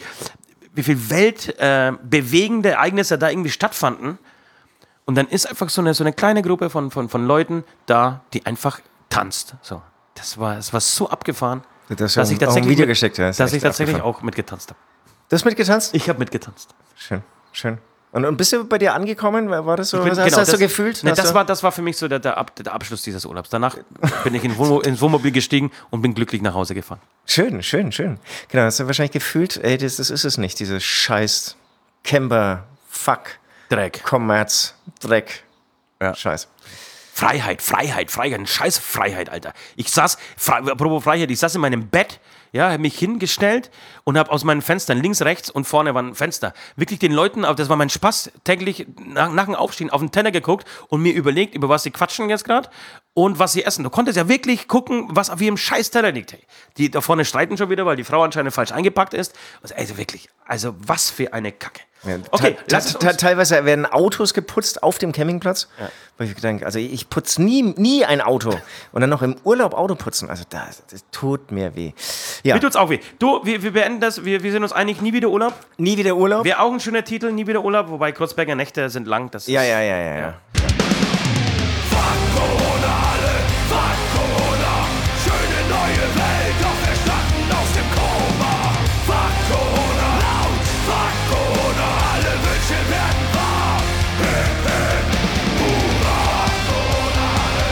weltbewegende Ereignisse da irgendwie stattfanden. Und dann ist einfach so eine kleine Gruppe von Leuten da, die einfach tanzt. So, das war so abgefahren, dass ich tatsächlich auch mitgetanzt habe. Du hast mitgetanzt? Ich habe mitgetanzt. Schön. Und bist du bei dir angekommen? War das so? Hast du das so gefühlt? Ne, das war für mich so der Abschluss dieses Urlaubs. Danach bin ich ins Wohnmobil gestiegen und bin glücklich nach Hause gefahren. Schön. Genau, hast du wahrscheinlich gefühlt, ey, das ist es nicht, dieses scheiß Camper, Fuck, Dreck, Kommerz, Dreck, Scheiß. Freiheit, scheiß Freiheit, Alter. Apropos Freiheit, ich saß in meinem Bett, habe mich hingestellt und habe aus meinen Fenstern links, rechts und vorne waren Fenster. Wirklich den Leuten, das war mein Spaß, täglich nach dem Aufstehen auf den Teller geguckt und mir überlegt, über was sie quatschen jetzt gerade und was sie essen. Du konntest ja wirklich gucken, was auf ihrem scheiß Teller liegt. Hey. Die da vorne streiten schon wieder, weil die Frau anscheinend falsch eingepackt ist. Also wirklich, was für eine Kacke. Ja, Okay, teilweise werden Autos geputzt auf dem Campingplatz. Ja. Wo ich denke, also ich putze nie ein Auto. Und dann noch im Urlaub Auto putzen. Also das tut mir weh. Ja. Mir tut's auch weh. Du, wir beenden das. Wir sind uns einig, nie wieder Urlaub. Nie wieder Urlaub. Wäre auch ein schöner Titel, nie wieder Urlaub. Wobei Kreuzberger Nächte sind lang. Das ja. Fuck Corona alle, fuck Corona. Schöne neue Welt, auferstanden aus dem Koma. Fuck Corona, laut, fuck Corona. Alle Wünsche werden wahr. Hurra, Corona alle,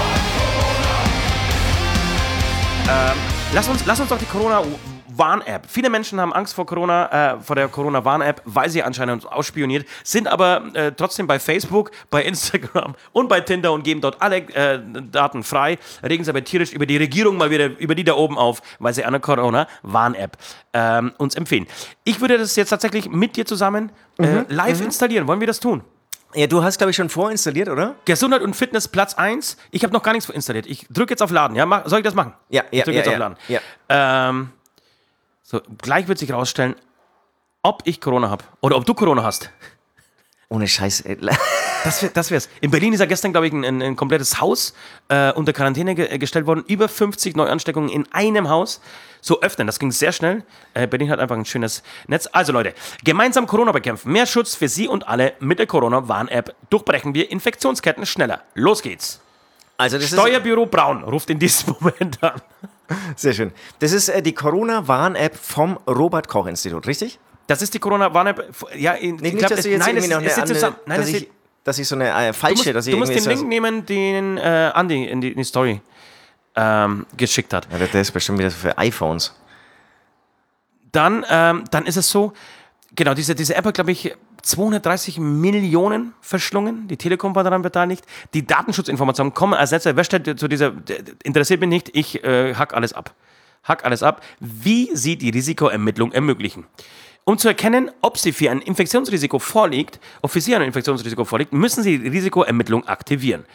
fuck Corona. Lass uns doch die Corona-Warn-App. Viele Menschen haben Angst vor Corona, vor der Corona-Warn-App, weil sie anscheinend uns ausspioniert, sind aber trotzdem bei Facebook, bei Instagram und bei Tinder und geben dort alle Daten frei, regen sich aber tierisch über die Regierung mal wieder, über die da oben auf, weil sie eine Corona-Warn-App uns empfehlen. Ich würde das jetzt tatsächlich mit dir zusammen live installieren. Wollen wir das tun? Ja, du hast, glaube ich, schon vorinstalliert, oder? Gesundheit und Fitness Platz 1. Ich habe noch gar nichts installiert. Ich drücke jetzt auf Laden. Ja, soll ich das machen? Ja. Ich drücke jetzt auf Laden. Ja. So, gleich wird sich rausstellen, ob ich Corona habe oder ob du Corona hast. Ohne Scheiß, ey. Das wär's. In Berlin ist ja gestern, glaube ich, ein komplettes Haus unter Quarantäne gestellt worden. Über 50 Neuansteckungen in einem Haus. So öffnen, das ging sehr schnell. Berlin hat einfach ein schönes Netz. Also Leute, gemeinsam Corona bekämpfen. Mehr Schutz für Sie und alle mit der Corona-Warn-App. Durchbrechen wir Infektionsketten schneller. Los geht's. Also das Steuerbüro Braun ruft in diesem Moment an. Sehr schön. Das ist die Corona-Warn-App vom Robert-Koch-Institut, richtig? Das ist die Corona-Warn-App. Ja, dass ich so eine falsche, du musst den Link nehmen, den Andi in die Story geschickt hat. Ja, der ist bestimmt wieder für iPhones. Dann ist es so, genau, diese App hat, glaube ich, 230 Millionen verschlungen. Die Telekom war daran beteiligt. Die Datenschutzinformationen kommen als letzter. Wer stellt zu dieser, interessiert mich nicht, ich hack alles ab. Wie sie die Risikoermittlung ermöglichen. Um zu erkennen, ob Sie für ein Infektionsrisiko vorliegt, müssen Sie die Risikoermittlung aktivieren.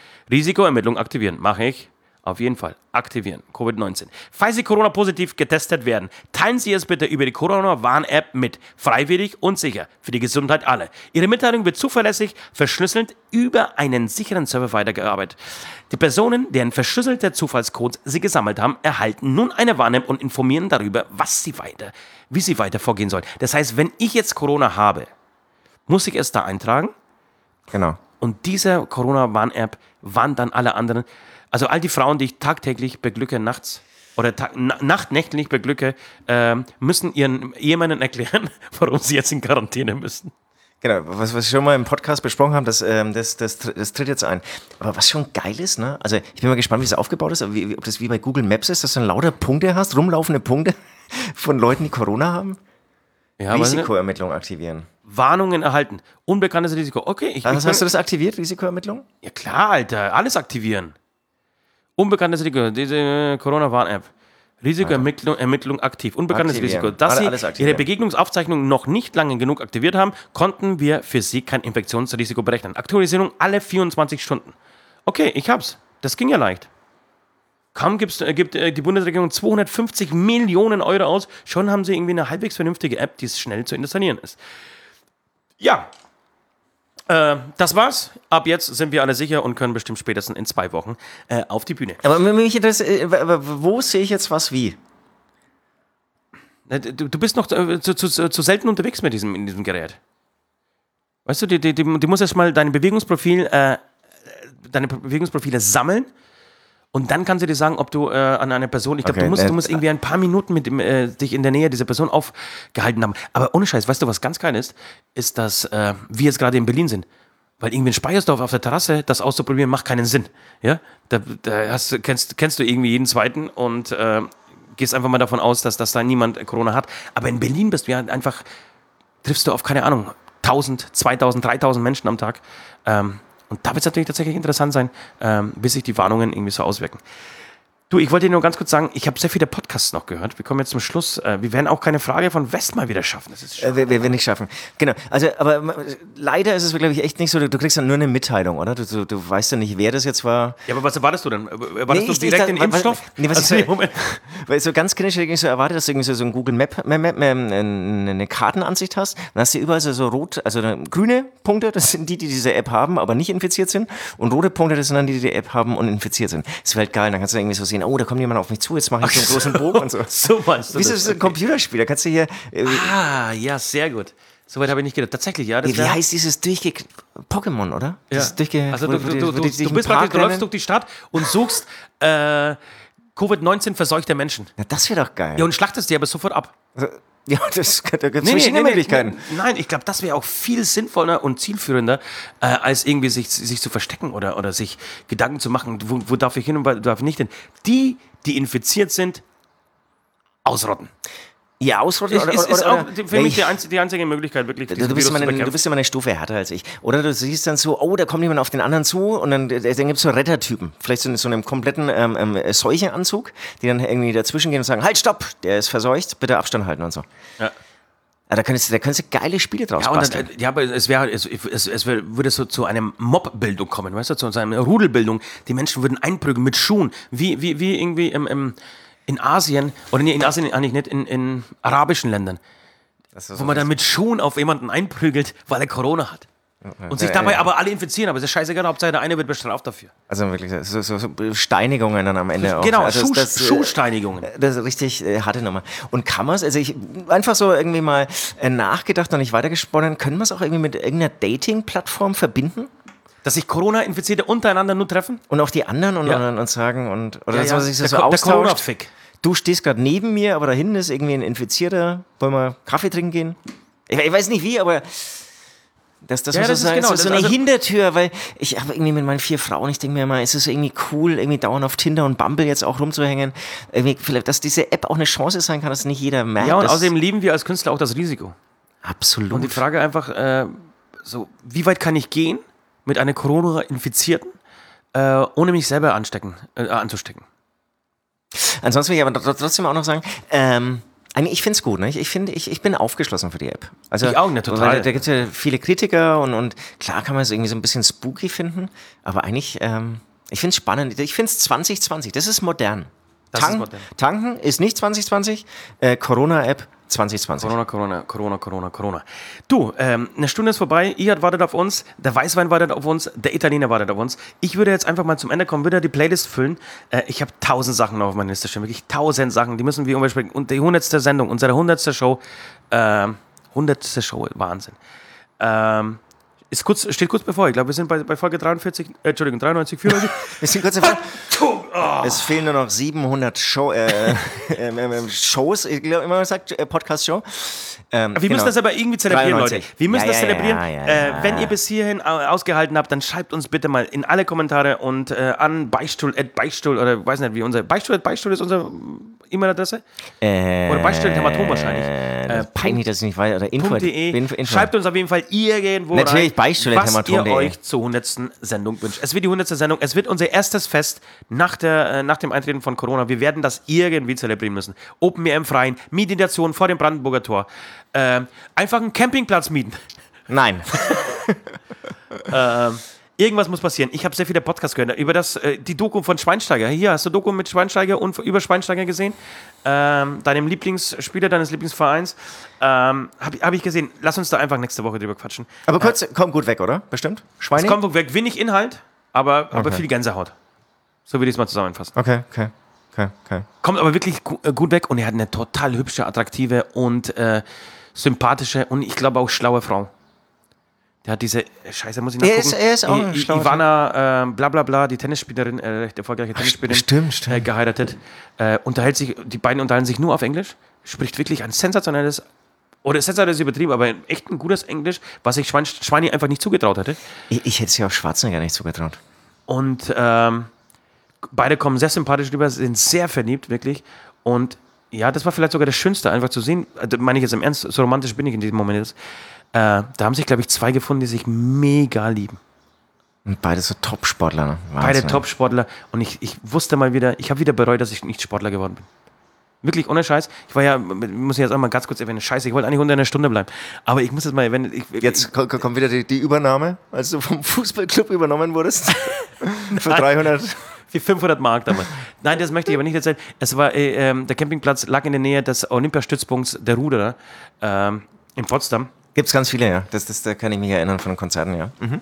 Mache ich. Auf jeden Fall. Aktivieren. Covid-19. Falls Sie Corona-positiv getestet werden, teilen Sie es bitte über die Corona-Warn-App mit. Freiwillig und sicher. Für die Gesundheit aller. Ihre Mitteilung wird zuverlässig, verschlüsselt über einen sicheren Server weitergearbeitet. Die Personen, deren verschlüsselte Zufallscodes Sie gesammelt haben, erhalten nun eine Warn-App und informieren darüber, wie sie weiter vorgehen sollen. Das heißt, wenn ich jetzt Corona habe, muss ich es da eintragen. Genau. Und diese Corona-Warn-App warnt dann alle anderen. Also all die Frauen, die ich tagtäglich beglücke, nachts oder nachtnächtlich beglücke, müssen ihren Ehemännern erklären, warum sie jetzt in Quarantäne müssen. Genau, was wir schon mal im Podcast besprochen haben, das tritt jetzt ein. Aber was schon geil ist, ne? Also ich bin mal gespannt, wie es aufgebaut ist, ob das wie bei Google Maps ist, dass du dann lauter Punkte hast, rumlaufende Punkte von Leuten, die Corona haben. Ja, Risikoermittlung aktivieren. Warnungen erhalten. Unbekanntes Risiko. Okay, hast du das aktiviert, Risikoermittlung? Ja klar, Alter, alles aktivieren. Unbekanntes Risiko, diese Corona-Warn-App. Risikoermittlung aktiv. Unbekanntes Risiko. Dass Sie Ihre Begegnungsaufzeichnung noch nicht lange genug aktiviert haben, konnten wir für Sie kein Infektionsrisiko berechnen. Aktualisierung alle 24 Stunden. Okay, ich hab's. Das ging ja leicht. Kaum gibt die Bundesregierung 250 Millionen Euro aus, schon haben sie irgendwie eine halbwegs vernünftige App, die schnell zu installieren ist. Ja. Das war's. Ab jetzt sind wir alle sicher und können bestimmt spätestens in 2 Wochen auf die Bühne. Aber mich interessiert, wo sehe ich jetzt was wie? Du bist noch zu selten unterwegs mit in diesem Gerät. Weißt du, die muss erst mal deine Bewegungsprofile sammeln. Und dann kann sie dir sagen, ob du an einer Person, ich glaube, du musst irgendwie ein paar Minuten mit dich in der Nähe dieser Person aufgehalten haben. Aber ohne Scheiß, weißt du, was ganz geil ist, dass wir jetzt gerade in Berlin sind. Weil irgendwie in Speyersdorf auf der Terrasse das auszuprobieren, macht keinen Sinn. Ja? Da kennst du irgendwie jeden Zweiten und gehst einfach mal davon aus, dass da niemand Corona hat. Aber in Berlin triffst du auf, keine Ahnung, 1000, 2000, 3000 Menschen am Tag. Und da wird es natürlich tatsächlich interessant sein, bis sich die Warnungen irgendwie so auswirken. Du, ich wollte dir nur ganz kurz sagen, ich habe sehr viele Podcasts noch gehört. Wir kommen jetzt zum Schluss. Wir werden auch keine Frage von West mal wieder schaffen. Das ist wir nicht schaffen. Genau. Also, aber leider ist es, glaube ich, echt nicht so. Du kriegst dann nur eine Mitteilung, oder? Du weißt ja nicht, wer das jetzt war. Ja, aber was erwartest du denn? Wartest du direkt den Impfstoff? Weil so ganz kindisch so erwartet, dass du irgendwie so ein Google Map eine Kartenansicht hast. Dann hast du überall so rot, also grüne Punkte, das sind die diese App haben, aber nicht infiziert sind. Und rote Punkte, das sind dann die App haben und infiziert sind. Das wäre halt geil. Dann kannst du irgendwie so sehen, oh, da kommt jemand auf mich zu, jetzt mache ich so einen großen Bogen und so. So meinst du das? Wie ist das ein Computerspiel? Da kannst du hier... ja, sehr gut. Soweit habe ich nicht gedacht. Tatsächlich, ja. Wie heißt dieses Pokémon, oder? Ja. Also du bist praktisch, du läufst durch die Stadt und suchst Covid-19 verseuchte Menschen. Ja, das wäre doch geil. Ja, und schlachtest die aber sofort ab. Ja, da gibt es verschiedene Möglichkeiten. Nein, ich glaube, das wäre auch viel sinnvoller und zielführender, als irgendwie sich zu verstecken oder sich Gedanken zu machen, wo darf ich hin und wo darf ich nicht hin. Die infiziert sind, ausrotten. Ja, ausrotten ist auch für mich die einzige Möglichkeit, wirklich du bist immer eine Stufe härter als ich. Oder du siehst dann so, oh, da kommt jemand auf den anderen zu und dann gibt es so Rettertypen. Vielleicht so einem kompletten Seuchenanzug, die dann irgendwie dazwischen gehen und sagen, halt, stopp, der ist verseucht, bitte Abstand halten und so. Ja. Da könntest du geile Spiele draus basteln. Aber es würde so zu einer Mobbildung kommen, weißt du, zu einer Rudelbildung. Die Menschen würden einprügeln mit Schuhen, wie irgendwie in Asien, oder nee, in Asien eigentlich nicht, in arabischen Ländern, wo man dann mit Schuhen auf jemanden einprügelt, weil er Corona hat. Und sich dabei aber alle infizieren, aber es ist scheißegal, Hauptsache der eine wird bestraft dafür. Also wirklich, so Steinigungen dann am Ende auch. Genau, also Schuhsteinigungen. Das ist richtig harte Nummer. Und kann man es, also ich einfach so irgendwie mal nachgedacht und nicht weitergesponnen, können wir es auch irgendwie mit irgendeiner Dating-Plattform verbinden? Dass sich Corona-Infizierte untereinander nur treffen? Und auch die anderen und sagen, oder dass man sich so der austauscht. Corona-Fick. Du stehst gerade neben mir, aber da hinten ist irgendwie ein Infizierter. Wollen wir Kaffee trinken gehen? Ich weiß nicht wie, aber das muss so sein. Genau, so eine Hintertür, weil ich habe irgendwie mit meinen 4 Frauen, ich denke mir immer, ist es irgendwie cool, irgendwie dauernd auf Tinder und Bumble jetzt auch rumzuhängen. Irgendwie, vielleicht, dass diese App auch eine Chance sein kann, dass nicht jeder merkt. Ja, und außerdem lieben wir als Künstler auch das Risiko. Absolut. Und die Frage einfach, wie weit kann ich gehen mit einer Corona-Infizierten, ohne mich selber anzustecken? Ansonsten will ich aber trotzdem auch noch sagen, ich finde es gut, ne? Ich bin aufgeschlossen für die App. Also, ich auch, ne, total. Weil da gibt es ja viele Kritiker und klar kann man es irgendwie so ein bisschen spooky finden, aber eigentlich, ich finde es spannend. Ich finde es 2020, das ist modern. Tanken ist nicht 2020, Corona-App 2020. Corona. Du, eine Stunde ist vorbei, Ihad wartet auf uns, der Weißwein wartet auf uns, der Italiener wartet auf uns. Ich würde jetzt einfach mal zum Ende kommen, würde die Playlist füllen. Ich habe 1000 Sachen auf meiner Liste stehen, wirklich 1000 Sachen, die müssen wir überspringen. Und die 100. Sendung, unsere 100. Show, 100. Show, Wahnsinn. Steht kurz bevor, ich glaube, wir sind bei Folge 93, 94. Wir sind kurz davor. Es fehlen nur noch 700 Shows. Ich glaube, immer man sagt Podcast-Show. Wir müssen das aber irgendwie zelebrieren, 93. Leute. Wir müssen das zelebrieren. Wenn ihr bis hierhin ausgehalten habt, dann schreibt uns bitte mal in alle Kommentare und an Beichtstuhl oder weiß nicht, wie unser Beichtstuhl ist unsere E-Mail-Adresse? Oder Beichtstuhl-Hämatom wahrscheinlich. Peinlich, dass ich nicht weiß. Oder info.de. Schreibt uns auf jeden Fall irgendwo natürlich rein, was ihr euch zur 100. Sendung wünscht. Es wird die 100. Sendung. Es wird unser erstes Fest nach dem Eintreten von Corona. Wir werden das irgendwie zelebrieren müssen. Open Air im Freien, Meditation vor dem Brandenburger Tor. Einfach einen Campingplatz mieten. Nein. Irgendwas muss passieren. Ich habe sehr viele Podcasts gehört über die Doku von Schweinsteiger. Hier, hast du Doku mit Schweinsteiger und über Schweinsteiger gesehen? Deinem Lieblingsspieler, deines Lieblingsvereins. Hab ich gesehen. Lass uns da einfach nächste Woche drüber quatschen. Aber kurz, kommt gut weg, oder? Bestimmt? Es kommt gut weg. Wenig Inhalt, aber viel Gänsehaut. So würde ich es mal zusammenfassen. Okay. Kommt aber wirklich gut weg und er hat eine total hübsche, attraktive und sympathische und ich glaube auch schlaue Frau. Der hat diese, Scheiße, muss ich nachgucken. Er ist auch schlau. Ivana, blablabla, die Tennisspielerin, recht erfolgreiche Tennisspielerin. Stimmt. Geheiratet. Die beiden unterhalten sich nur auf Englisch. Spricht wirklich ein sensationelles, oder sensationelles übertrieben, aber echt ein gutes Englisch, was ich Schweini einfach nicht zugetraut hätte. Ich hätte es ja auch Schwarzenegger nicht zugetraut. Und beide kommen sehr sympathisch rüber, sind sehr verliebt, wirklich. Und ja, das war vielleicht sogar das Schönste, einfach zu sehen. Meine ich jetzt im Ernst, so romantisch bin ich in diesem Moment jetzt. Da haben sich, glaube ich, 2 gefunden, die sich mega lieben. Und beide so Top-Sportler. Ne? Beide Top-Sportler. Und ich wusste mal wieder, ich habe wieder bereut, dass ich nicht Sportler geworden bin. Wirklich, ohne Scheiß. Ich war ja, muss ich jetzt auch mal ganz kurz erwähnen, Scheiße, ich wollte eigentlich unter einer Stunde bleiben. Aber ich muss jetzt mal erwähnen. Jetzt kommt wieder die Übernahme, als du vom Fußballclub übernommen wurdest. Für 300... Für 500 Mark damals. Nein, das möchte ich aber nicht erzählen. Es war, der Campingplatz lag in der Nähe des Olympiastützpunkts der Ruderer in Potsdam. Gibt's ganz viele, ja. Da kann ich mich erinnern von Konzerten, ja. Mhm.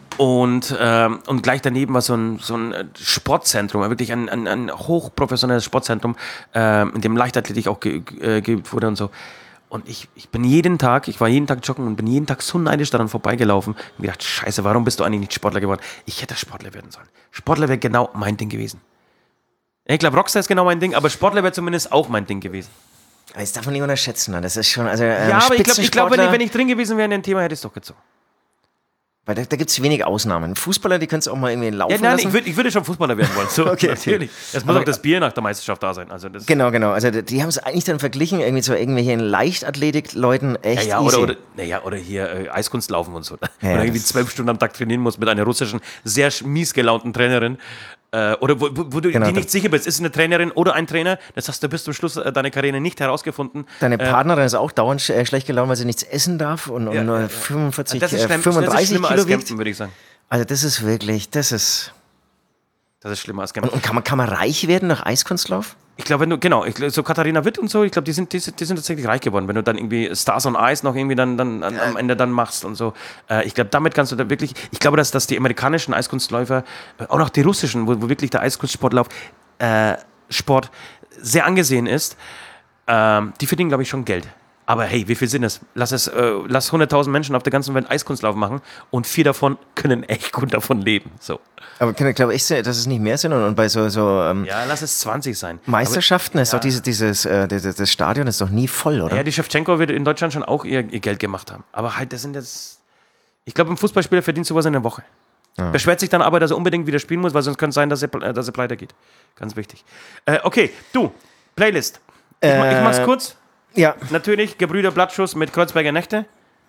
Und gleich daneben war so ein Sportzentrum, wirklich ein hochprofessionelles Sportzentrum, in dem Leichtathletik auch geübt wurde und so. Und ich war jeden Tag joggen und bin jeden Tag so neidisch daran vorbeigelaufen und mir gedacht, scheiße, warum bist du eigentlich nicht Sportler geworden? Ich hätte Sportler werden sollen. Sportler wäre genau mein Ding gewesen. Ich glaube, Rockstar ist genau mein Ding, aber Sportler wäre zumindest auch mein Ding gewesen. Das darf man nicht unterschätzen, ne? Das ist schon, also ja, aber ich glaube, wenn ich drin gewesen wäre in dem Thema, hätte ich es doch gezogen. Weil da gibt es wenig Ausnahmen. Fußballer, die können es auch mal irgendwie laufen lassen. Ich würde schon Fußballer werden wollen. So, okay, natürlich. Es muss auch das Bier nach der Meisterschaft da sein. Also das genau. Also die haben es eigentlich dann verglichen irgendwie zu irgendwelchen Leichtathletik-Leuten echt easy. Oder hier Eiskunst laufen und so. Ja, oder irgendwie 12 Stunden am Tag trainieren muss mit einer russischen, sehr mies gelaunten Trainerin. Oder wo du dir nicht sicher bist, ist es eine Trainerin oder ein Trainer? Das hast du bis zum Schluss deiner Karriere nicht herausgefunden. Deine Partnerin ist auch dauernd schlecht gelaunt, weil sie nichts essen darf und nur 35 Kilo wiegt. Würde ich sagen. Also das ist wirklich, das ist schlimmer als Campen. Und kann man reich werden nach Eiskunstlauf? Ich glaube, so Katharina Witt und so, ich glaube, die sind tatsächlich reich geworden, wenn du dann irgendwie Stars on Ice noch irgendwie dann am Ende dann machst und so. Ich glaube, damit kannst du da wirklich, ich glaube, dass die amerikanischen Eiskunstläufer, auch noch die russischen, wo wirklich der Eiskunstsportlauf Sport sehr angesehen ist, die verdienen, glaube ich, schon Geld. Aber hey, wie viel sind es? Lass 100.000 Menschen auf der ganzen Welt Eiskunstlauf machen und 4 davon können echt gut davon leben. So. Aber ich glaube echt, dass es nicht mehr sind und bei ja, lass es 20 sein. Meisterschaften ist doch das Stadion ist doch nie voll, oder? Ja, die Shevchenko wird in Deutschland schon auch ihr Geld gemacht haben. Aber halt, das sind jetzt... Ich glaube, ein Fußballspieler verdient sowas in der Woche. Ja. Beschwert sich dann aber, dass er unbedingt wieder spielen muss, weil sonst könnte es sein, dass er pleite geht. Ganz wichtig. Okay, du, Playlist. Ich mach's kurz. Ja. Natürlich, Gebrüder Blattschuss mit Kreuzberger Nächte.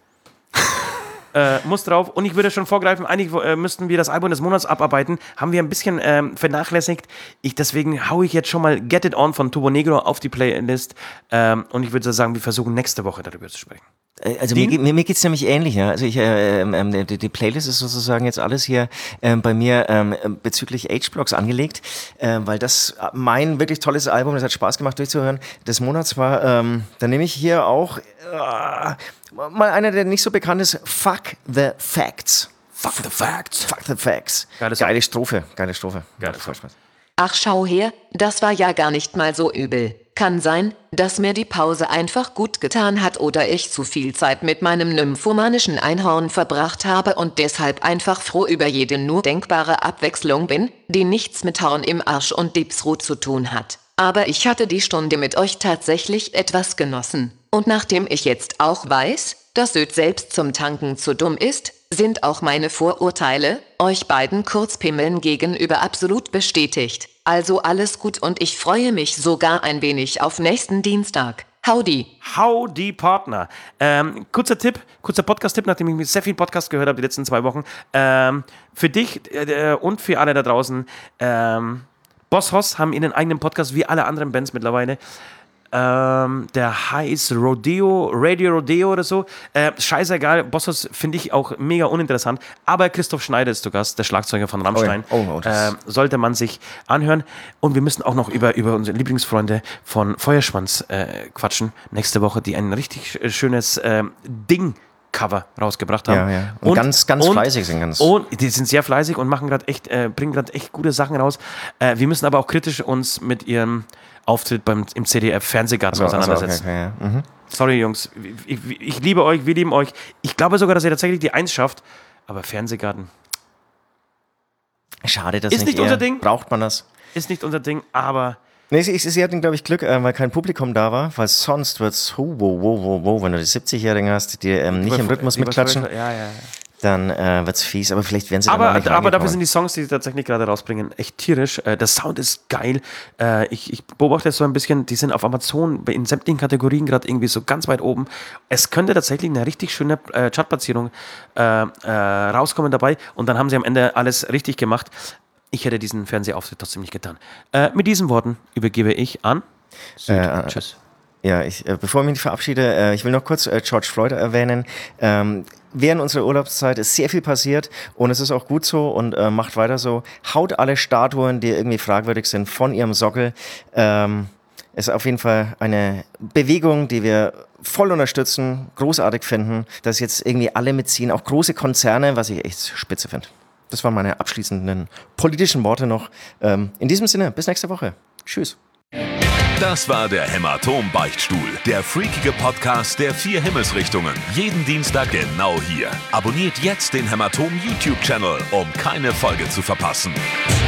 Muss drauf. Und ich würde schon vorgreifen, eigentlich müssten wir das Album des Monats abarbeiten. Haben wir ein bisschen vernachlässigt. Deswegen haue ich jetzt schon mal Get It On von Turbo Negro auf die Playlist. Und ich würde sagen, wir versuchen nächste Woche darüber zu sprechen. Also mir geht es nämlich ähnlich, ja. Also die Playlist ist sozusagen jetzt alles hier bei mir bezüglich H-Blocks angelegt, weil das mein wirklich tolles Album, das hat Spaß gemacht durchzuhören, des Monats war. Dann nehme ich hier auch mal einer, der nicht so bekannt ist, Fuck the Facts. Fuck the Facts. Fuck the Facts. Geile Strophe. Ach schau her, das war ja gar nicht mal so übel. Kann sein, dass mir die Pause einfach gut getan hat oder ich zu viel Zeit mit meinem nymphomanischen Einhorn verbracht habe und deshalb einfach froh über jede nur denkbare Abwechslung bin, die nichts mit Horn im Arsch und Dipsruh zu tun hat. Aber ich hatte die Stunde mit euch tatsächlich etwas genossen. Und nachdem ich jetzt auch weiß, dass Söd selbst zum Tanken zu dumm ist, sind auch meine Vorurteile, euch beiden Kurzpimmeln gegenüber absolut bestätigt. Also alles gut und ich freue mich sogar ein wenig auf nächsten Dienstag. Howdy Partner. Kurzer Podcast-Tipp, nachdem ich sehr viel Podcast gehört habe die letzten 2 Wochen. Für dich und für alle da draußen. Boss Hoss haben ihren eigenen Podcast, wie alle anderen Bands mittlerweile. Der heißt Radio Rodeo oder so. Scheißegal, Bossos finde ich auch mega uninteressant. Aber Christoph Schneider ist zu Gast, der Schlagzeuger von Rammstein. Sollte man sich anhören. Und wir müssen auch noch über unsere Lieblingsfreunde von Feuerschwanz quatschen. Nächste Woche, die ein richtig schönes Ding-Cover rausgebracht haben. Ja. Und ganz fleißig sind. Und die sind sehr fleißig und bringen gerade echt gute Sachen raus. Wir müssen aber auch kritisch uns mit ihrem Auftritt im CDF-Fernsehgarten auseinandersetzen. Okay, ja. Mhm. Sorry, Jungs. Ich liebe euch, wir lieben euch. Ich glaube sogar, dass ihr tatsächlich die 1 schafft. Aber Fernsehgarten. Schade, dass ist nicht unser Ding. Braucht man das? Ist nicht unser Ding, aber... Nee, sie hatten, glaube ich, Glück, weil kein Publikum da war, weil sonst wird es, wenn du die 70-Jährigen hast, die nicht im Rhythmus mitklatschen. Ja. dann wird's fies, aber vielleicht werden sie aber, dann noch nicht aber dafür rangekommen. sind die Songs, die sie tatsächlich gerade rausbringen, echt tierisch. Der Sound ist geil. Ich beobachte das so ein bisschen, die sind auf Amazon in sämtlichen Kategorien gerade irgendwie so ganz weit oben. Es könnte tatsächlich eine richtig schöne Chartplatzierung rauskommen dabei und dann haben sie am Ende alles richtig gemacht. Ich hätte diesen Fernsehauftritt trotzdem nicht getan. Mit diesen Worten übergebe ich an Tschüss. Ja, bevor ich mich verabschiede, ich will noch kurz George Floyd erwähnen. Während unserer Urlaubszeit ist sehr viel passiert und es ist auch gut so und macht weiter so. Haut alle Statuen, die irgendwie fragwürdig sind, von ihrem Sockel. Ist auf jeden Fall eine Bewegung, die wir voll unterstützen, großartig finden, dass jetzt irgendwie alle mitziehen, auch große Konzerne, was ich echt spitze finde. Das waren meine abschließenden politischen Worte noch. In diesem Sinne, bis nächste Woche. Tschüss. Das war der Hämatom-Beichtstuhl, der freakige Podcast der 4 Himmelsrichtungen. Jeden Dienstag genau hier. Abonniert jetzt den Hämatom-YouTube-Channel, um keine Folge zu verpassen.